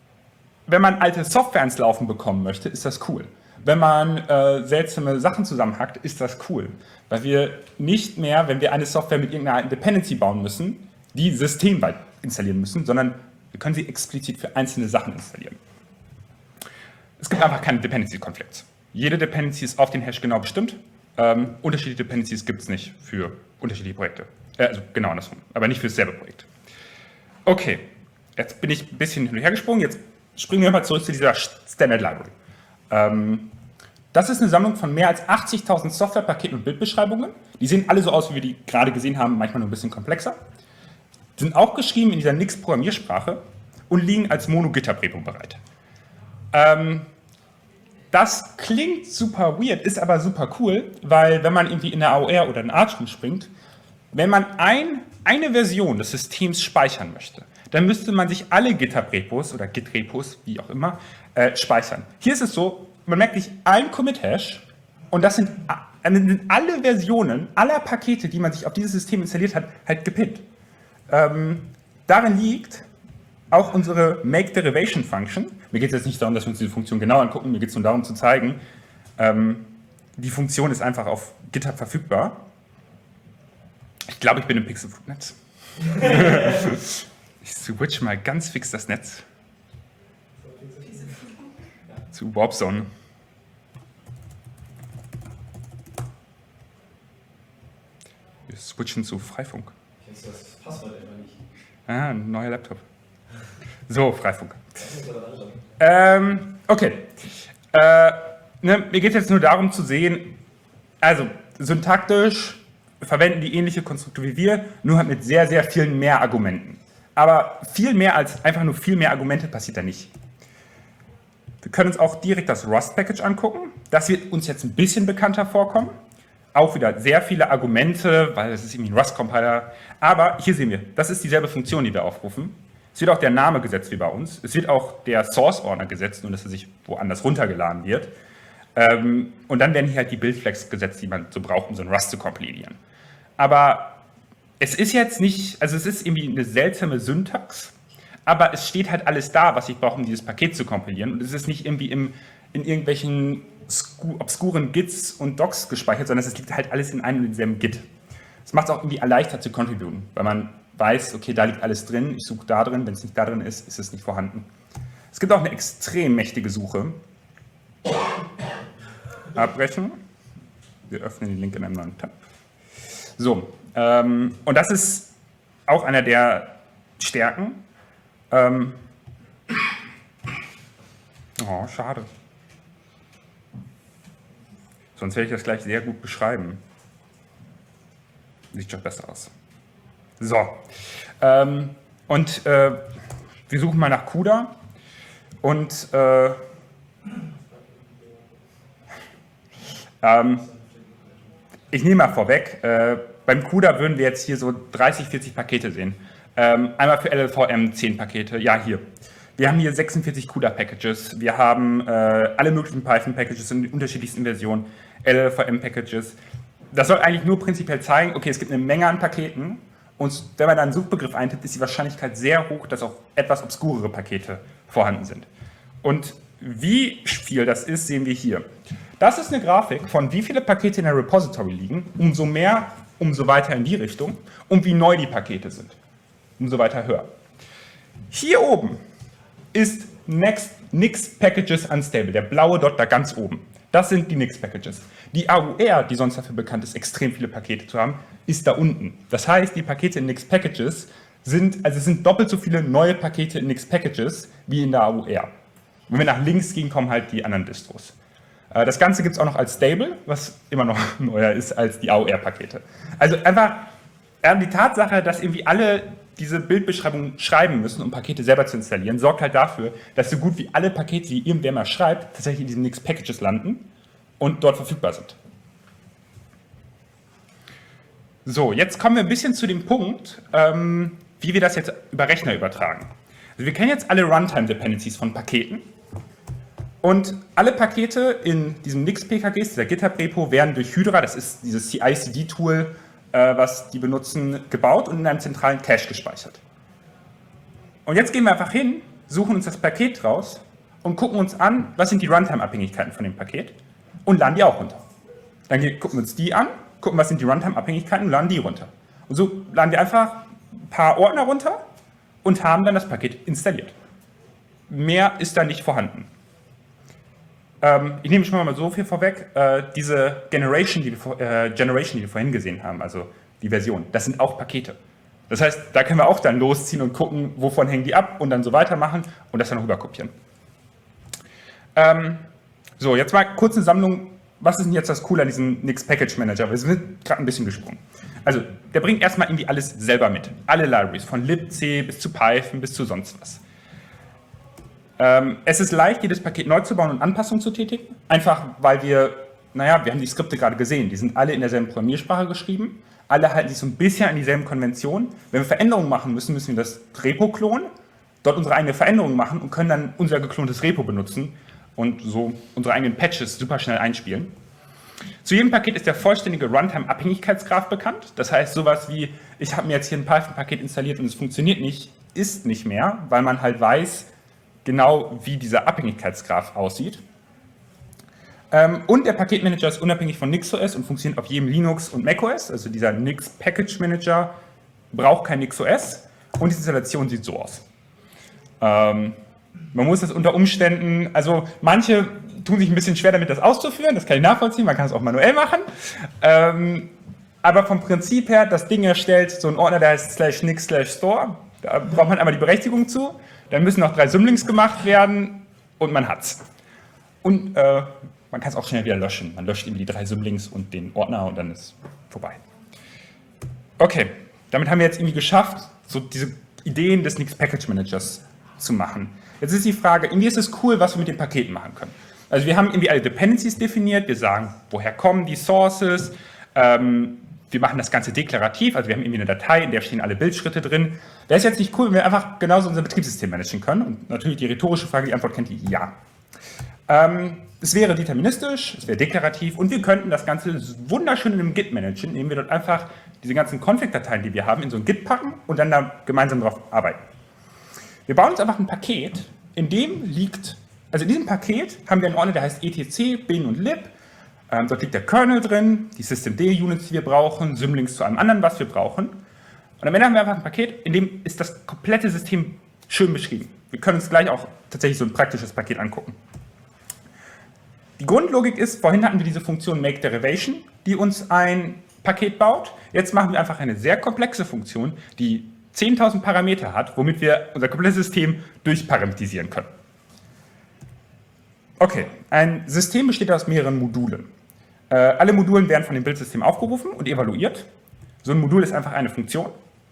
wenn man alte Software ins Laufen bekommen möchte, ist das cool. Wenn man äh, seltsame Sachen zusammenhackt, ist das cool. Weil wir nicht mehr, wenn wir eine Software mit irgendeiner alten Dependency bauen müssen, die systemweit installieren müssen, sondern wir können sie explizit für einzelne Sachen installieren. Es gibt einfach keine Dependency-Konflikte. Jede Dependency ist auf den Hash genau bestimmt. Ähm, unterschiedliche Dependencies gibt es nicht für unterschiedliche Projekte. Äh, also genau andersrum, aber nicht für dasselbe Projekt. Okay, jetzt bin ich ein bisschen hin und her gesprungen. Jetzt springen wir mal zurück zu dieser Standard Library. Ähm, das ist eine Sammlung von mehr als achtzigtausend Softwarepaketen und Bildbeschreibungen. Die sehen alle so aus, wie wir die gerade gesehen haben, manchmal nur ein bisschen komplexer. Die sind auch geschrieben in dieser Nix-Programmiersprache. und liegen als Mono-GitHub-Repo bereit. Ähm, das klingt super weird, ist aber super cool, weil wenn man irgendwie in der A O R oder in Arch rumspringt, wenn man ein, eine Version des Systems speichern möchte, dann müsste man sich alle GitHub-Repos oder Git-Repos, wie auch immer, äh, speichern. Hier ist es so, man merkt sich ein Commit-Hash und das sind, äh, sind alle Versionen aller Pakete, die man sich auf dieses System installiert hat, halt gepinnt. Ähm, darin liegt auch unsere Make-Derivation-Function. Mir geht es jetzt nicht darum, dass wir uns diese Funktion genau angucken, mir geht es nur darum zu zeigen, ähm, die Funktion ist einfach auf GitHub verfügbar. Ich glaube, ich bin im Pixelflug-Netz. Ich switch mal ganz fix das Netz zu Warpzone. Wir switchen zu Freifunk.
Kennst du das Passwort immer nicht?
Ah, ein neuer Laptop. So, Freifunk. Ähm, okay. Äh, ne, mir geht es jetzt nur darum zu sehen, also syntaktisch verwenden die ähnliche Konstrukte wie wir, nur halt mit sehr, sehr vielen mehr Argumenten. Aber viel mehr als einfach nur viel mehr Argumente passiert da nicht. Wir können uns auch direkt das Rust-Package angucken. Das wird uns jetzt ein bisschen bekannter vorkommen. Auch wieder sehr viele Argumente, weil das ist irgendwie ein Rust-Compiler. Aber hier sehen wir, das ist dieselbe Funktion, die wir aufrufen. Es wird auch der Name gesetzt wie bei uns. Es wird auch der Source-Ordner gesetzt, nur dass er sich woanders runtergeladen wird. Ähm, und dann werden hier halt die Build-Flags gesetzt, die man so braucht, um so ein Rust zu kompilieren. Aber es ist jetzt nicht, also es ist irgendwie eine seltsame Syntax, aber es steht halt alles da, was ich brauche, um dieses Paket zu kompilieren. Und es ist nicht irgendwie im, in irgendwelchen obskuren Gits und Docs gespeichert, sondern es liegt halt alles in einem und demselben Git. Das macht es auch irgendwie erleichtert zu contributen, weil man weiß, okay, da liegt alles drin, ich suche da drin, wenn es nicht da drin ist, ist es nicht vorhanden. Es gibt auch eine extrem mächtige Suche. Abbrechen. Wir öffnen den Link in einem neuen Tab. So, ähm, und das ist auch einer der Stärken. Ähm, oh, schade. Sonst werde ich das gleich sehr gut beschreiben. Sieht schon besser aus. So, ähm, und äh, wir suchen mal nach CUDA und äh, ähm, ich nehme mal vorweg, äh, beim CUDA würden wir jetzt hier so dreißig, vierzig Pakete sehen. Ähm, einmal für L L V M zehn Pakete, ja hier. Wir haben hier sechsundvierzig CUDA-Packages, wir haben äh, alle möglichen Python-Packages in den unterschiedlichsten Versionen, L L V M-Packages. Das soll eigentlich nur prinzipiell zeigen, okay, es gibt eine Menge an Paketen und wenn man da einen Suchbegriff eintippt, ist die Wahrscheinlichkeit sehr hoch, dass auch etwas obskurere Pakete vorhanden sind. Und wie viel das ist, sehen wir hier. Das ist eine Grafik von wie viele Pakete in der Repository liegen, umso mehr, umso weiter in die Richtung und wie neu die Pakete sind, umso weiter höher. Hier oben ist Next, Nix Packages Unstable, der blaue Dot da ganz oben. Das sind die Nix Packages. Die A U R, die sonst dafür bekannt ist, extrem viele Pakete zu haben, ist da unten. Das heißt, die Pakete in Nix Packages sind, also es sind doppelt so viele neue Pakete in Nix Packages wie in der A U R. Wenn wir nach links gehen, kommen halt die anderen Distros. Das Ganze gibt es auch noch als Stable, was immer noch neuer ist als die A U R-Pakete. Also einfach die Tatsache, dass irgendwie alle diese Bildbeschreibung schreiben müssen, um Pakete selber zu installieren, sorgt halt dafür, dass so gut wie alle Pakete, die irgendwer mal schreibt, tatsächlich in diesen Nix Packages landen und dort verfügbar sind. So, jetzt kommen wir ein bisschen zu dem Punkt, ähm, wie wir das jetzt über Rechner übertragen. Also wir kennen jetzt alle Runtime-Dependencies von Paketen und alle Pakete in diesem Nix-P K Gs, dieser GitHub-Repo, werden durch Hydra, das ist dieses C I C D-Tool, was die benutzen, gebaut und in einem zentralen Cache gespeichert. Und jetzt gehen wir einfach hin, suchen uns das Paket raus und gucken uns an, was sind die Runtime-Abhängigkeiten von dem Paket und laden die auch runter. Dann gucken wir uns die an, gucken, was sind die Runtime-Abhängigkeiten und laden die runter. Und so laden wir einfach ein paar Ordner runter und haben dann das Paket installiert. Mehr ist da nicht vorhanden. Ich nehme schon mal so viel vorweg, äh, diese Generation die, wir, äh, Generation, die wir vorhin gesehen haben, also die Version, das sind auch Pakete. Das heißt, da können wir auch dann losziehen und gucken, wovon hängen die ab und dann so weitermachen und das dann rüber kopieren. Ähm, so, jetzt mal kurz eine Sammlung, was ist denn jetzt das Coole an diesem Nix Package Manager? Wir sind gerade ein bisschen gesprungen. Also, der bringt erstmal irgendwie alles selber mit. Alle Libraries, von libc bis zu Python bis zu sonst was. Ähm, es ist leicht, jedes Paket neu zu bauen und Anpassungen zu tätigen, einfach weil wir, naja, wir haben die Skripte gerade gesehen, die sind alle in derselben Programmiersprache geschrieben, alle halten sich so ein bisschen an dieselben Konventionen. Wenn wir Veränderungen machen müssen, müssen wir das Repo klonen, dort unsere eigene Veränderungen machen und können dann unser geklontes Repo benutzen und so unsere eigenen Patches super schnell einspielen. Zu jedem Paket ist der vollständige Runtime-Abhängigkeitsgraph bekannt. Das heißt, sowas wie, ich habe mir jetzt hier ein Python-Paket installiert und es funktioniert nicht, ist nicht mehr, weil man halt weiß, genau wie dieser Abhängigkeitsgraph aussieht. Ähm, und der Paketmanager ist unabhängig von NixOS und funktioniert auf jedem Linux und macOS. Also dieser Nix Package Manager braucht kein NixOS und die Installation sieht so aus. Ähm, man muss das unter Umständen, also manche tun sich ein bisschen schwer damit, das auszuführen, das kann ich nachvollziehen, man kann es auch manuell machen. Ähm, aber vom Prinzip her, das Ding erstellt so einen Ordner, der heißt slash nix slash store, da braucht man einmal die Berechtigung zu, dann müssen noch drei Symlinks gemacht werden und man hat's. Und äh, man kann es auch schnell wieder löschen, man löscht eben die drei Symlinks und den Ordner und dann ist vorbei. Okay, damit haben wir jetzt irgendwie geschafft, so diese Ideen des Nix Package Managers zu machen. Jetzt ist die Frage, irgendwie ist es cool, was wir mit den Paketen machen können. Also wir haben irgendwie alle Dependencies definiert, wir sagen, woher kommen die Sources, ähm, wir machen das Ganze deklarativ, also wir haben irgendwie eine Datei, in der stehen alle Bildschritte drin. Wäre es jetzt nicht cool, wenn wir einfach genauso unser Betriebssystem managen können? Und natürlich die rhetorische Frage, die Antwort kennt ihr, ja. Ähm, es wäre deterministisch, es wäre deklarativ und wir könnten das Ganze wunderschön in einem Git managen, indem wir dort einfach diese ganzen Config-Dateien, die wir haben, in so ein Git packen und dann da gemeinsam drauf arbeiten. Wir bauen uns einfach ein Paket, in dem liegt, also in diesem Paket haben wir einen Ordner, der heißt etc, bin und lib. Ähm, dort liegt der Kernel drin, die Systemd-Units, die wir brauchen, Symlinks zu allem anderen, was wir brauchen. Und am Ende haben wir einfach ein Paket, in dem ist das komplette System schön beschrieben. Wir können uns gleich auch tatsächlich so ein praktisches Paket angucken. Die Grundlogik ist, vorhin hatten wir diese Funktion makeDerivation, die uns ein Paket baut. Jetzt machen wir einfach eine sehr komplexe Funktion, die zehntausend Parameter hat, womit wir unser komplettes System durchparametrisieren können. Okay, ein System besteht aus mehreren Modulen. Äh, alle Modulen werden von dem Bildsystem aufgerufen und evaluiert. So ein Modul ist einfach eine Funktion.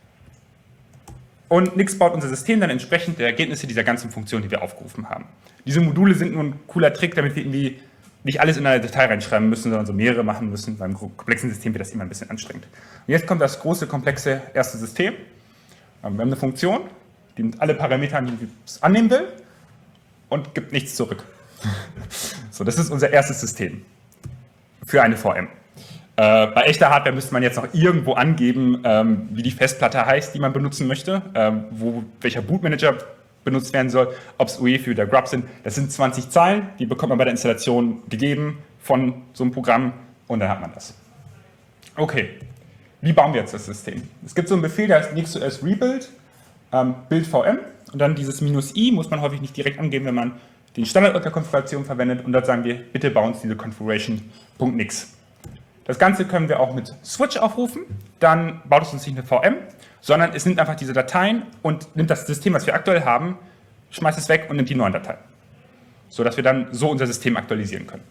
Und Nix baut unser System dann entsprechend der Ergebnisse dieser ganzen Funktionen, die wir aufgerufen haben. Diese Module sind nur ein cooler Trick, damit wir irgendwie nicht alles in eine Datei reinschreiben müssen, sondern so mehrere machen müssen. Beim komplexen System wird das immer ein bisschen anstrengend. Und jetzt kommt das große, komplexe erste System. Wir haben eine Funktion, die mit alle Parameter an, die es annehmen will und gibt nichts zurück. So, das ist unser erstes System für eine V M. Äh, bei echter Hardware müsste man jetzt noch irgendwo angeben, ähm, wie die Festplatte heißt, die man benutzen möchte, ähm, wo welcher Bootmanager benutzt werden soll, ob es U E F I oder Grub sind. Das sind zwanzig Zeilen, die bekommt man bei der Installation gegeben von so einem Programm und dann hat man das. Okay, wie bauen wir jetzt das System? Es gibt so einen Befehl, der heißt NixOS Rebuild, ähm, Build V M und dann dieses minus i muss man häufig nicht direkt angeben, wenn man den Standardort der Konfiguration verwendet und dort sagen wir, bitte bau uns diese Configuration.nix. Das Ganze können wir auch mit Switch aufrufen, dann baut es uns nicht eine V M, sondern es nimmt einfach diese Dateien und nimmt das System, was wir aktuell haben, schmeißt es weg und nimmt die neuen Dateien. Sodass wir dann so unser System aktualisieren können.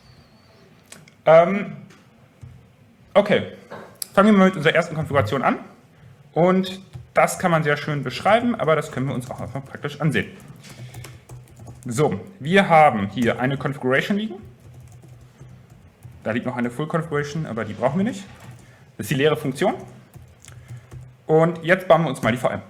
Ähm, okay, fangen wir mal mit unserer ersten Konfiguration an. Und das kann man sehr schön beschreiben, aber das können wir uns auch einfach praktisch ansehen. So, wir haben hier eine Configuration liegen. Da liegt noch eine Full Configuration, aber die brauchen wir nicht. Das ist die leere Funktion. Und jetzt bauen wir uns mal die V M.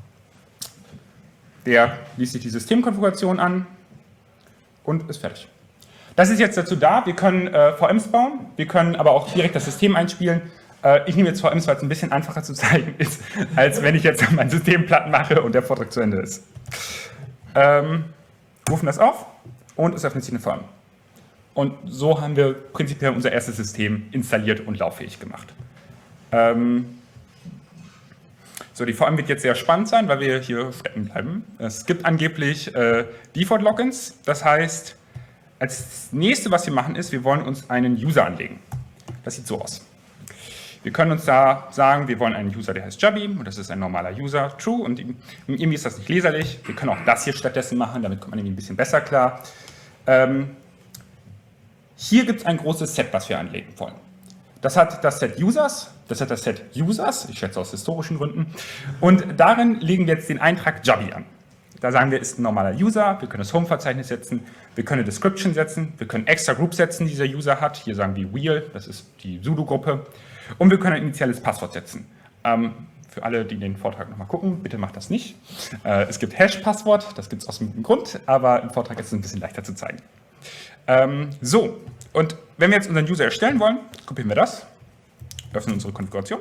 Der liest sich die Systemkonfiguration an und ist fertig. Das ist jetzt dazu da, wir können äh, V Ms bauen, wir können aber auch direkt das System einspielen. Äh, ich nehme jetzt V Ms, weil es ein bisschen einfacher zu zeigen ist, als wenn ich jetzt mein System platt mache und der Vortrag zu Ende ist. Ähm, rufen das auf und es öffnet sich eine V M. Und so haben wir prinzipiell unser erstes System installiert und lauffähig gemacht. Ähm so, die V M wird jetzt sehr spannend sein, weil wir hier stecken bleiben. Es gibt angeblich äh, Default-Logins, das heißt, als nächstes, was wir machen, ist, wir wollen uns einen User anlegen. Das sieht so aus. Wir können uns da sagen, wir wollen einen User, der heißt Jubby, und das ist ein normaler User, true, und irgendwie ist das nicht leserlich. Wir können auch das hier stattdessen machen, damit kommt man irgendwie ein bisschen besser klar. Ähm, hier gibt es ein großes Set, was wir anlegen wollen. Das hat das Set Users, das hat das Set Users, ich schätze aus historischen Gründen, und darin legen wir jetzt den Eintrag Jubby an. Da sagen wir, ist ein normaler User, wir können das Home-Verzeichnis setzen, wir können eine Description setzen, wir können extra Groups setzen, die dieser User hat. Hier sagen wir Wheel, das ist die Sudo-Gruppe. Und wir können ein initiales Passwort setzen. Ähm, für alle, die den Vortrag nochmal gucken, bitte macht das nicht. Äh, es gibt Hash-Passwort, das gibt es aus einem Grund, aber im Vortrag ist es ein bisschen leichter zu zeigen. Ähm, so, und wenn wir jetzt unseren User erstellen wollen, kopieren wir das, öffnen unsere Konfiguration,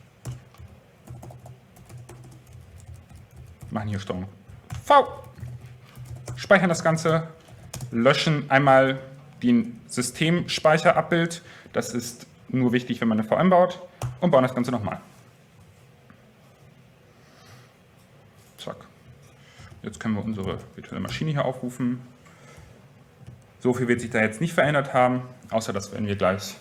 machen hier Steuerung V, speichern das Ganze, löschen einmal den Systemspeicherabbild, das ist nur wichtig, wenn man eine V M baut, und bauen das Ganze nochmal. Zack. Jetzt können wir unsere virtuelle Maschine hier aufrufen. So viel wird sich da jetzt nicht verändert haben, außer dass wenn wir gleich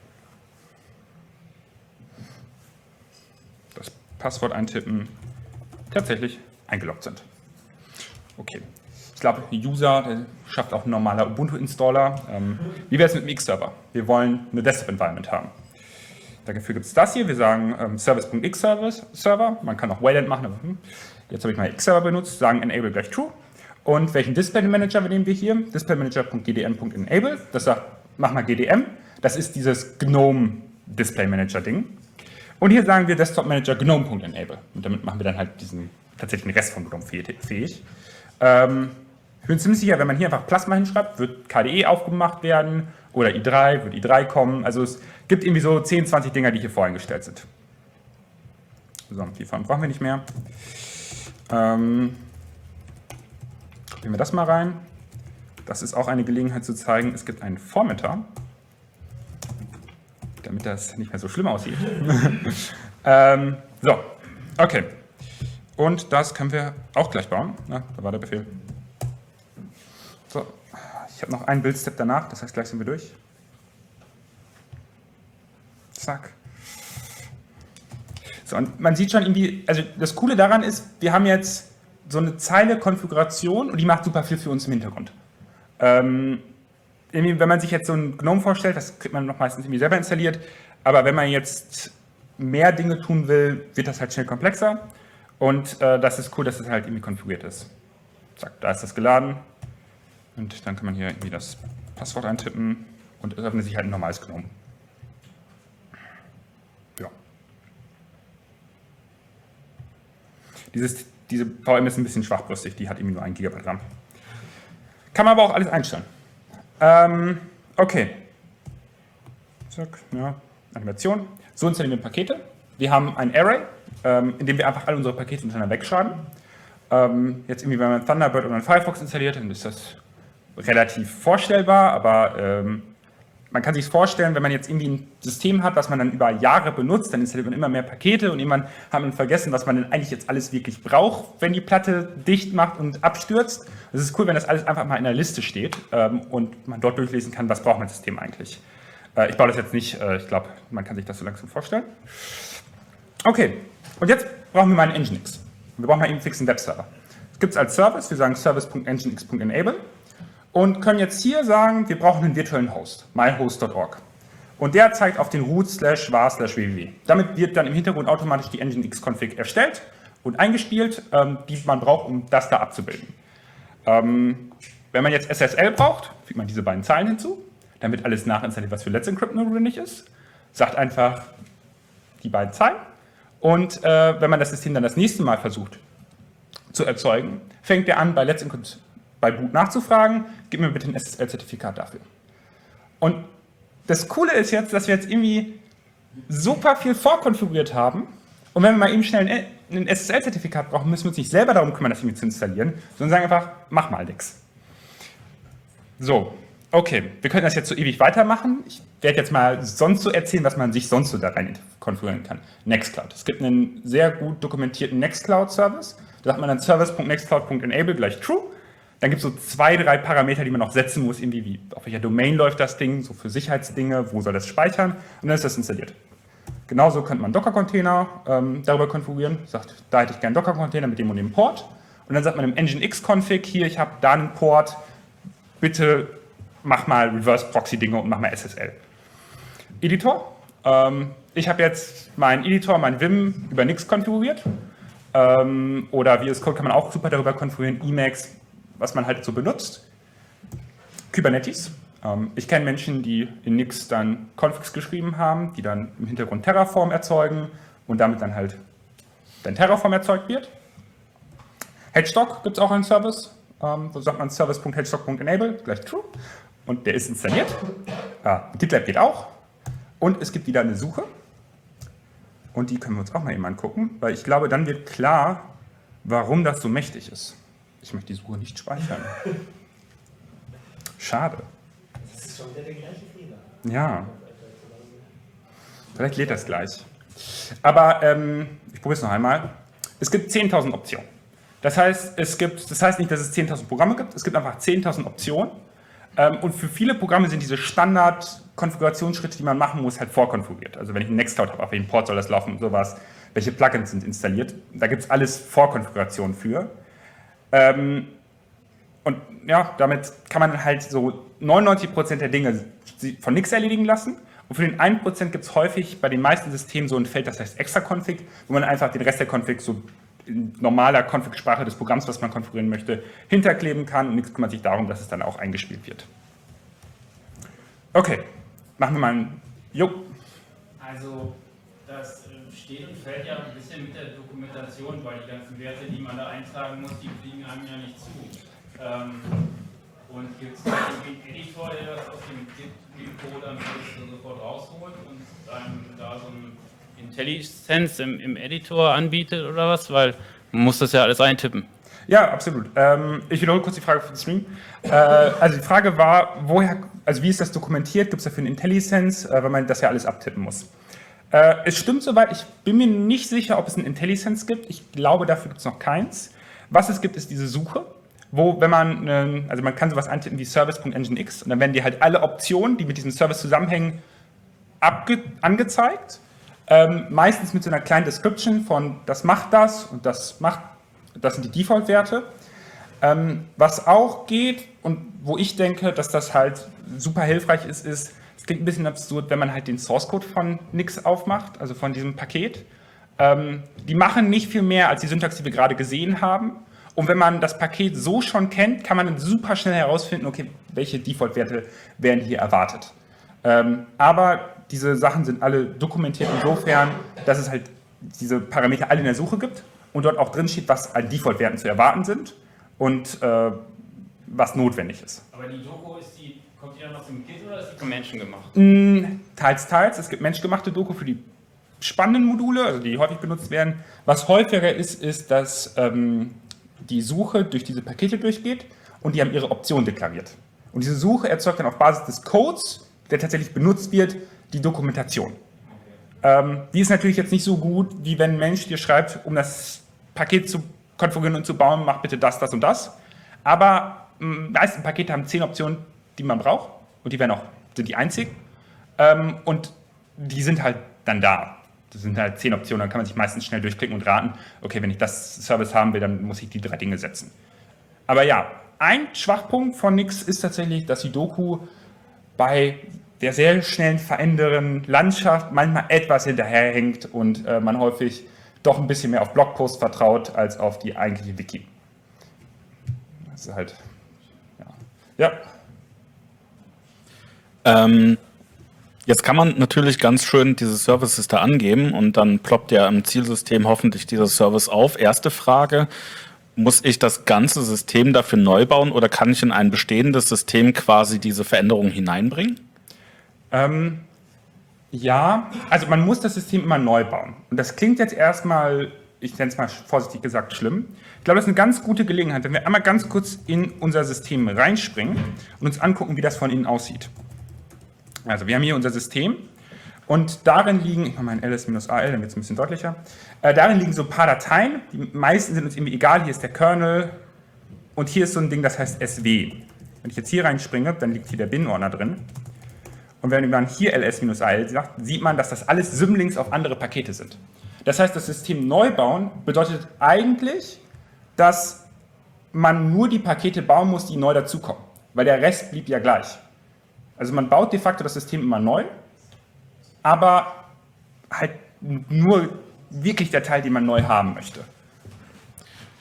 das Passwort eintippen, tatsächlich eingeloggt sind. Okay. Ich glaube, der User, der schafft auch ein normaler Ubuntu-Installer. Ähm, wie wäre es mit dem X-Server? Wir wollen eine Desktop-Environment haben. Dafür gibt es das hier. Wir sagen ähm, Service.x-Server. Man kann auch Wayland machen, aber hm, jetzt habe ich mal X-Server benutzt, sagen enable gleich true. Und welchen Display-Manager nehmen wir hier? Displaymanager.gdm.enable. Das sagt, mach mal G D M. Das ist dieses GNOME-Display-Manager-Ding. Und hier sagen wir Desktop-Manager GNOME.enable. Und damit machen wir dann halt diesen tatsächlichen Rest von GNOME fähig. Ähm, ich bin ziemlich sicher, wenn man hier einfach Plasma hinschreibt, wird K D E aufgemacht werden oder i drei, wird i drei kommen. Also es gibt irgendwie so zehn, zwanzig Dinger, die hier voreingestellt sind. So, die Form brauchen wir nicht mehr. Ähm, kopieren wir das mal rein. Das ist auch eine Gelegenheit zu zeigen, es gibt einen Formatter, damit das nicht mehr so schlimm aussieht. ähm, so, okay. Und das können wir auch gleich bauen. Na, da war der Befehl. So, ich habe noch einen Build-Step danach, das heißt, gleich sind wir durch. Zack. So, und man sieht schon irgendwie, also das Coole daran ist, wir haben jetzt so eine Zeile Konfiguration und die macht super viel für uns im Hintergrund. Ähm, irgendwie, wenn man sich jetzt so ein GNOME vorstellt, das kriegt man noch meistens irgendwie selber installiert, aber wenn man jetzt mehr Dinge tun will, wird das halt schnell komplexer. Und äh, das ist cool, dass es halt irgendwie konfiguriert ist. Zack, da ist das geladen. Und dann kann man hier irgendwie das Passwort eintippen und es öffnet sich halt ein normales GNOME. Ja. Dieses, diese V M ist ein bisschen schwachbrüstig, die hat irgendwie nur ein Gigabyte RAM. Kann man aber auch alles einstellen. Ähm, okay. Zack, ja, Animation. So installieren wir Pakete. Wir haben ein Array, ähm, in dem wir einfach alle unsere Pakete untereinander wegschreiben. Ähm, jetzt irgendwie, wenn man Thunderbird oder einen Firefox installiert, dann ist das relativ vorstellbar, aber ähm, man kann sich vorstellen, wenn man jetzt irgendwie ein System hat, was man dann über Jahre benutzt, dann installiert man immer mehr Pakete und irgendwann hat man vergessen, was man denn eigentlich jetzt alles wirklich braucht, wenn die Platte dicht macht und abstürzt. Es ist cool, wenn das alles einfach mal in der Liste steht ähm, und man dort durchlesen kann, was braucht mein System eigentlich. Äh, ich baue das jetzt nicht, äh, ich glaube, man kann sich das so langsam vorstellen. Okay, und jetzt brauchen wir mal einen Nginx. Wir brauchen mal eben einen fixen Webserver. Das gibt es als Service, wir sagen service.nginx.enable und können jetzt hier sagen, wir brauchen einen virtuellen Host, myhost punkt org. Und der zeigt auf den root slash var slash www. Damit wird dann im Hintergrund automatisch die Nginx-Config erstellt und eingespielt, ähm, die man braucht, um das da abzubilden. Ähm, wenn man jetzt S S L braucht, fügt man diese beiden Zeilen hinzu, dann wird alles nachinstalliert, was für Let's Encrypt notwendig ist. Sagt einfach die beiden Zeilen. Und äh, wenn man das System dann das nächste Mal versucht zu erzeugen, fängt er an, bei Let's Encrypt bei Boot nachzufragen, gib mir bitte ein S S L-Zertifikat dafür. Und das Coole ist jetzt, dass wir jetzt irgendwie super viel vorkonfiguriert haben. Und wenn wir mal eben schnell ein, ein S S L-Zertifikat brauchen, müssen wir uns nicht selber darum kümmern, das irgendwie zu installieren, sondern sagen einfach, mach mal nix. So, okay, wir können das jetzt so ewig weitermachen. Ich werde jetzt mal sonst so erzählen, was man sich sonst so da rein konfigurieren kann. Nextcloud. Es gibt einen sehr gut dokumentierten Nextcloud-Service. Da sagt man dann service.nextcloud.enable gleich true. Dann gibt es so zwei, drei Parameter, die man noch setzen muss, irgendwie wie, auf welcher Domain läuft das Ding, so für Sicherheitsdinge, wo soll das speichern, und dann ist das installiert. Genauso könnte man Docker-Container ähm, darüber konfigurieren. Sagt, da hätte ich gerne einen Docker-Container mit dem und dem Port. Und dann sagt man im Nginx-Config, hier, ich habe da einen Port, bitte mach mal Reverse-Proxy-Dinge und mach mal S S L. Editor. Ähm, ich habe jetzt meinen Editor, mein Vim über Nix konfiguriert. Ähm, oder V S Code kann man auch super darüber konfigurieren, Emacs, was man halt so benutzt. Kubernetes. Ähm, ich kenne Menschen, die in Nix dann Configs geschrieben haben, die dann im Hintergrund Terraform erzeugen und damit dann halt dann Terraform erzeugt wird. Hedgestock gibt es auch einen Service. Ähm, so sagt man service.hedgestock.enable, gleich true. Und der ist installiert. Ah, GitLab geht auch. Und es gibt wieder eine Suche. Und die können wir uns auch mal eben angucken, weil ich glaube, dann wird klar, warum das so mächtig ist. Ich möchte die Suche nicht speichern. Schade.
Das ist schon wieder der gleiche Fehler.
Ja. Vielleicht lädt das gleich. Aber ähm, ich probiere es noch einmal. Es gibt zehntausend Optionen. Das heißt, es gibt, das heißt nicht, dass es zehntausend Programme gibt, es gibt einfach zehntausend Optionen. Ähm, und für viele Programme sind diese Standard-Konfigurationsschritte, die man machen muss, halt vorkonfiguriert. Also wenn ich einen Nextcloud habe, auf welchem Port soll das laufen und sowas, welche Plugins sind installiert. Da gibt es alles Vorkonfiguration für. Ähm, und ja, damit kann man halt so neunundneunzig Prozent der Dinge von Nix erledigen lassen. Und für den ein Prozent gibt es häufig bei den meisten Systemen so ein Feld, das heißt Extra-Config, wo man einfach den Rest der Config so in normaler Config-Sprache des Programms, was man konfigurieren möchte, hinterkleben kann und nichts kümmert sich darum, dass es dann auch eingespielt wird. Okay, machen wir mal ein... Jo.
Also das steht und fällt ja ein bisschen mit der Dokumentation, weil die ganzen Werte, die man da eintragen muss, die fliegen einem ja nicht zu. Ähm, und gibt es da irgendwie einen Editor, der das aus dem Git-Repo dann sofort rausholt und einem da so ein IntelliSense im, im Editor anbietet oder was? Weil man muss das ja alles eintippen.
Ja, absolut. Ähm, ich wiederhole kurz die Frage für den Stream. Äh, also die Frage war, woher, also wie ist das dokumentiert? Gibt es dafür einen IntelliSense, äh, weil man das ja alles abtippen muss? Äh, es stimmt soweit, ich bin mir nicht sicher, ob es einen IntelliSense gibt. Ich glaube, dafür gibt es noch keins. Was es gibt, ist diese Suche, wo, wenn man, äh, also man kann sowas eintippen wie service.nginx und dann werden dir halt alle Optionen, die mit diesem Service zusammenhängen, abge angezeigt. Ähm, meistens mit so einer kleinen Description von, das macht das und das macht, das sind die Default-Werte. Ähm, was auch geht und wo ich denke, dass das halt super hilfreich ist, ist, es klingt ein bisschen absurd, wenn man halt den Source-Code von Nix aufmacht, also von diesem Paket. Ähm, die machen nicht viel mehr als die Syntax, die wir gerade gesehen haben. Und wenn man das Paket so schon kennt, kann man dann super schnell herausfinden, okay, welche Default-Werte werden hier erwartet. Ähm, aber diese Sachen sind alle dokumentiert insofern, dass es halt diese Parameter alle in der Suche gibt und dort auch drin steht, was an Default-Werten zu erwarten sind und äh, was notwendig ist.
Aber die Doku, ist die, kommt die dann aus dem Git oder ist die von Menschen gemacht?
Mm, teils, teils. Es gibt menschgemachte Doku für die spannenden Module, also die häufig benutzt werden. Was häufiger ist, ist, dass ähm, die Suche durch diese Pakete durchgeht und die haben ihre Option deklariert. Und diese Suche erzeugt dann auf Basis des Codes, der tatsächlich benutzt wird, die Dokumentation. Ähm, die ist natürlich jetzt nicht so gut, wie wenn ein Mensch dir schreibt, um das Paket zu konfigurieren und zu bauen, mach bitte das, das und das. Aber die meisten Pakete haben zehn Optionen, die man braucht und die werden auch, sind die einzigen. Ähm, und die sind halt dann da. Das sind halt zehn Optionen, dann kann man sich meistens schnell durchklicken und raten, okay, wenn ich das Service haben will, dann muss ich die drei Dinge setzen. Aber ja, ein Schwachpunkt von Nix ist tatsächlich, dass die Doku bei der sehr schnell verändernden Landschaft manchmal etwas hinterherhängt und äh, man häufig doch ein bisschen mehr auf Blogposts vertraut als auf die eigentliche Wiki. Das ist halt, ja. ja.
Ähm, jetzt kann man natürlich ganz schön diese Services da angeben und dann ploppt ja im Zielsystem hoffentlich dieser Service auf. Erste Frage, muss ich das ganze System dafür neu bauen oder kann ich in ein bestehendes System quasi diese Veränderung hineinbringen?
Ähm, ja, also man muss das System immer neu bauen. Und das klingt jetzt erstmal, ich nenne es mal vorsichtig gesagt, schlimm. Ich glaube, das ist eine ganz gute Gelegenheit, wenn wir einmal ganz kurz in unser System reinspringen und uns angucken, wie das von innen aussieht. Also wir haben hier unser System und darin liegen, ich mache mal ein ls-al, dann wird es ein bisschen deutlicher, äh, darin liegen so ein paar Dateien, die meisten sind uns irgendwie egal, hier ist der Kernel und hier ist so ein Ding, das heißt S W. Wenn ich jetzt hier reinspringe, dann liegt hier der Bin-Ordner drin. Und wenn man hier ls-al sagt, sieht man, dass das alles Symlinks auf andere Pakete sind. Das heißt, das System neu bauen bedeutet eigentlich, dass man nur die Pakete bauen muss, die neu dazukommen. Weil der Rest blieb ja gleich. Also man baut de facto das System immer neu, aber halt nur wirklich der Teil, den man neu haben möchte.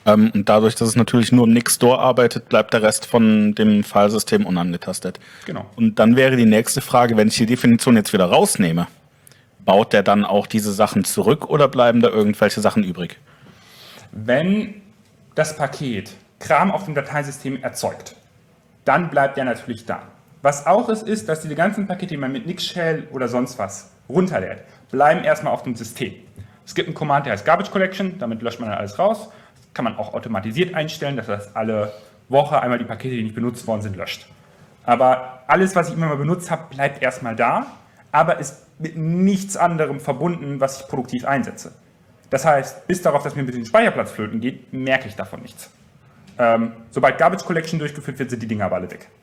Ähm, und dadurch, dass es natürlich nur im Nix-Store arbeitet, bleibt der Rest von dem Filesystem unangetastet.
Genau.
Und dann wäre die nächste Frage, wenn ich die Definition jetzt wieder rausnehme, baut der dann auch diese Sachen zurück oder bleiben da irgendwelche Sachen übrig?
Wenn das Paket Kram auf dem Dateisystem erzeugt, dann bleibt der natürlich da. Was auch ist, ist, dass diese ganzen Pakete, die man mit Nix-Shell oder sonst was runterlädt, bleiben erstmal auf dem System. Es gibt einen Command, der heißt Garbage Collection, damit löscht man dann alles raus. Kann man auch automatisiert einstellen, dass das alle Woche einmal die Pakete, die nicht benutzt worden sind, löscht. Aber alles, was ich immer mal benutzt habe, bleibt erstmal da, aber ist mit nichts anderem verbunden, was ich produktiv einsetze. Das heißt, bis darauf, dass mir mit dem Speicherplatz flöten geht, merke ich davon nichts. Ähm, sobald Garbage Collection durchgeführt wird, sind die Dinger aber alle weg.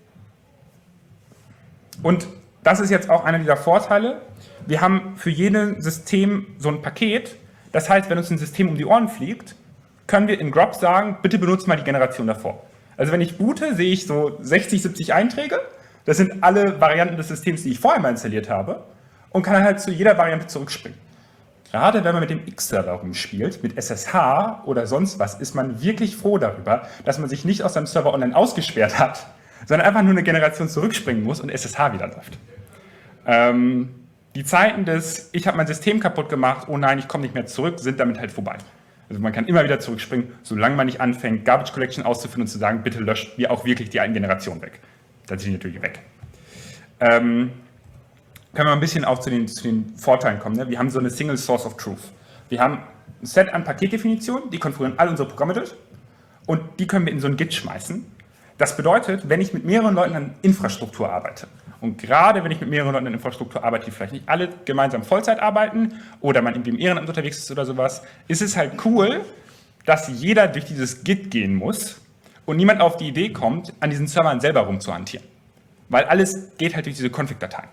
Und das ist jetzt auch einer dieser Vorteile. Wir haben für jedes System so ein Paket. Das heißt, wenn uns ein System um die Ohren fliegt, können wir in Grub sagen, bitte benutze mal die Generation davor. Also wenn ich boote, sehe ich so sechzig, siebzig Einträge. Das sind alle Varianten des Systems, die ich vorher mal installiert habe. Und kann dann halt zu jeder Variante zurückspringen. Gerade wenn man mit dem X-Server rumspielt, mit S S H oder sonst was, ist man wirklich froh darüber, dass man sich nicht aus seinem Server online ausgesperrt hat, sondern einfach nur eine Generation zurückspringen muss und S S H wieder läuft. Ähm, die Zeiten des, ich habe mein System kaputt gemacht, oh nein, ich komme nicht mehr zurück, sind damit halt vorbei. Also man kann immer wieder zurückspringen, solange man nicht anfängt, Garbage Collection auszuführen und zu sagen, bitte löscht mir auch wirklich die alten Generationen weg. Dann sind die natürlich weg. Ähm, können wir ein bisschen auch zu den, zu den Vorteilen kommen. Ne? Wir haben so eine Single Source of Truth. Wir haben ein Set an Paketdefinitionen, die konfigurieren all unsere Programme durch und die können wir in so ein Git schmeißen. Das bedeutet, wenn ich mit mehreren Leuten an Infrastruktur arbeite und gerade wenn ich mit mehreren Leuten an Infrastruktur arbeite, die vielleicht nicht alle gemeinsam Vollzeit arbeiten oder man irgendwie im Ehrenamt unterwegs ist oder sowas, ist es halt cool, dass jeder durch dieses Git gehen muss und niemand auf die Idee kommt, an diesen Servern selber rumzuhantieren. Weil alles geht halt durch diese Config-Dateien.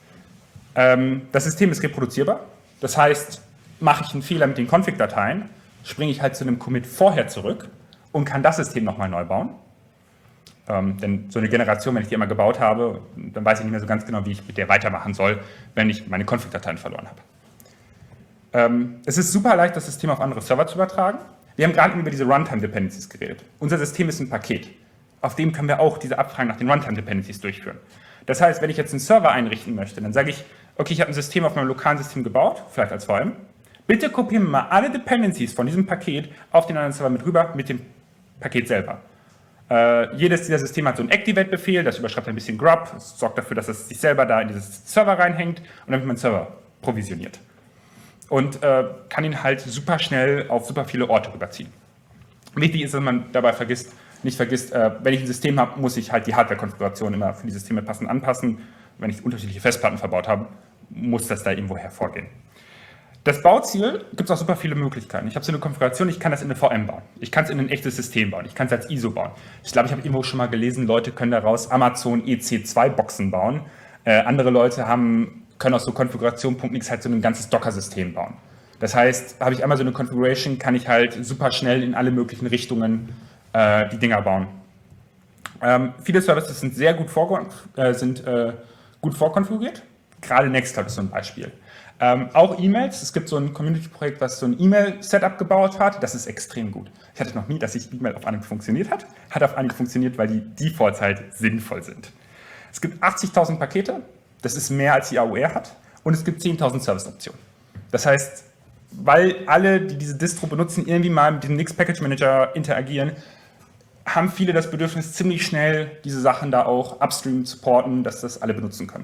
Ähm, das System ist reproduzierbar. Das heißt, mache ich einen Fehler mit den Config-Dateien, springe ich halt zu einem Commit vorher zurück und kann das System nochmal neu bauen. Ähm, denn so eine Generation, wenn ich die einmal gebaut habe, dann weiß ich nicht mehr so ganz genau, wie ich mit der weitermachen soll, wenn ich meine Config-Dateien verloren habe. Ähm, es ist super leicht, das System auf andere Server zu übertragen. Wir haben gerade über diese Runtime-Dependencies geredet. Unser System ist ein Paket. Auf dem können wir auch diese Abfragen nach den Runtime-Dependencies durchführen. Das heißt, wenn ich jetzt einen Server einrichten möchte, dann sage ich, okay, ich habe ein System auf meinem lokalen System gebaut, vielleicht als V M. Bitte kopieren wir mal alle Dependencies von diesem Paket auf den anderen Server mit rüber, mit dem Paket selber. Äh, jedes dieser Systeme hat so einen Activate-Befehl, das überschreibt ein bisschen Grub, das sorgt dafür, dass es sich selber da in dieses Server reinhängt und dann wird mein Server provisioniert. Und äh, kann ihn halt super schnell auf super viele Orte rüberziehen. Wichtig ist, dass man dabei vergisst, nicht vergisst, äh, wenn ich ein System habe, muss ich halt die Hardware-Konfiguration immer für die Systeme passend anpassen. Wenn ich unterschiedliche Festplatten verbaut habe, muss das da irgendwo hervorgehen. Das Bauziel gibt es auch super viele Möglichkeiten. Ich habe so eine Konfiguration, ich kann das in eine V M bauen. Ich kann es in ein echtes System bauen. Ich kann es als I S O bauen. Ich glaube, ich habe irgendwo schon mal gelesen, Leute können daraus Amazon E C zwei Boxen bauen. Äh, andere Leute haben, können aus so Konfiguration.nix halt so ein ganzes Docker-System bauen. Das heißt, habe ich einmal so eine Configuration, kann ich halt super schnell in alle möglichen Richtungen äh, die Dinger bauen. Ähm, viele Services sind sehr gut, vor, äh, sind, äh, gut vorkonfiguriert. Gerade Nextcloud ist so ein Beispiel. Ähm, auch E-Mails. Es gibt so ein Community-Projekt, was so ein E-Mail-Setup gebaut hat. Das ist extrem gut. Ich hatte noch nie, dass sich E-Mail auf Anhieb funktioniert hat. Hat auf Anhieb funktioniert, weil die Defaults halt sinnvoll sind. Es gibt achtzigtausend Pakete. Das ist mehr, als die A O R hat. Und es gibt zehntausend Service-Optionen. Das heißt, weil alle, die diese Distro benutzen, irgendwie mal mit dem Nix Package Manager interagieren, haben viele das Bedürfnis, ziemlich schnell diese Sachen da auch upstream supporten, dass das alle benutzen können.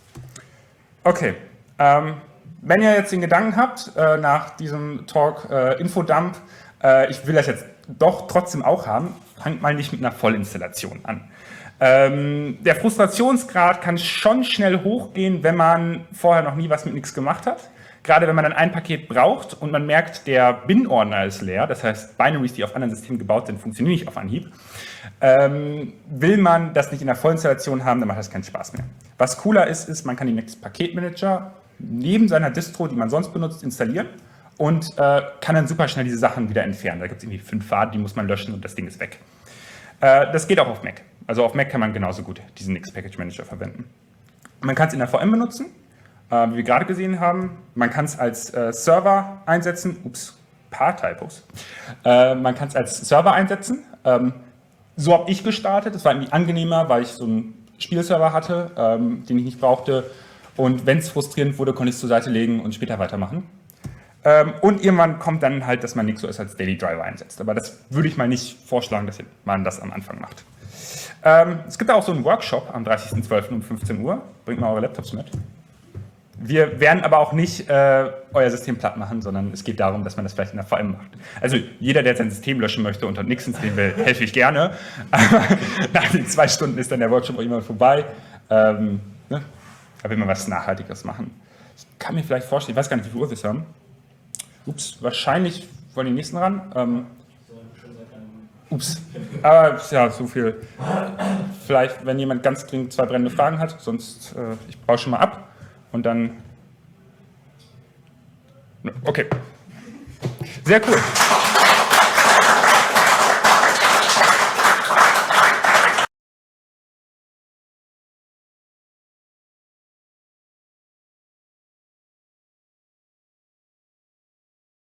Okay, ähm, wenn ihr jetzt den Gedanken habt, äh, nach diesem Talk äh, Infodump, äh, ich will das jetzt doch trotzdem auch haben, fangt mal nicht mit einer Vollinstallation an. Ähm, der Frustrationsgrad kann schon schnell hochgehen, wenn man vorher noch nie was mit Nix gemacht hat. Gerade wenn man dann ein Paket braucht und man merkt, der Bin-Ordner ist leer, das heißt, Binaries, die auf anderen Systemen gebaut sind, funktionieren nicht auf Anhieb, ähm, will man das nicht in der Vollinstallation haben, dann macht das keinen Spaß mehr. Was cooler ist, ist, man kann den Nix Paketmanager neben seiner Distro, die man sonst benutzt, installieren und äh, kann dann super schnell diese Sachen wieder entfernen. Da gibt es irgendwie fünf Pfade, die muss man löschen und das Ding ist weg. Äh, das geht auch auf Mac. Also auf Mac kann man genauso gut diesen Nix Package Manager verwenden. Man kann es in der V M benutzen, wie wir gerade gesehen haben. Man kann es als äh, Server einsetzen. Ups, paar Typos. Äh, man kann es als Server einsetzen. Ähm, so habe ich gestartet. Es war irgendwie angenehmer, weil ich so einen Spielserver hatte, ähm, den ich nicht brauchte. Und wenn es frustrierend wurde, konnte ich es zur Seite legen und später weitermachen. Ähm, und irgendwann kommt dann halt, dass man NixOS als Daily Driver einsetzt. Aber das würde ich mal nicht vorschlagen, dass man das am Anfang macht. Ähm, es gibt auch so einen Workshop am dreißigsten zwölften um fünfzehn Uhr. Bringt mal eure Laptops mit. Wir werden aber auch nicht äh, euer System platt machen, sondern es geht darum, dass man das vielleicht in der V M macht. Also jeder, der sein System löschen möchte und Nix installieren will, helfe ich gerne. Aber nach den zwei Stunden ist dann der Workshop auch immer vorbei. Ähm, ne? Da will man was Nachhaltiges machen. Ich kann mir vielleicht vorstellen, ich weiß gar nicht, wie viel Uhr wir es haben. Ups, wahrscheinlich wollen die nächsten ran. Ähm, ups, aber ja, so viel. Vielleicht, wenn jemand ganz dringend zwei brennende Fragen hat, sonst, äh, ich baue schon mal ab und dann. Okay. Sehr cool.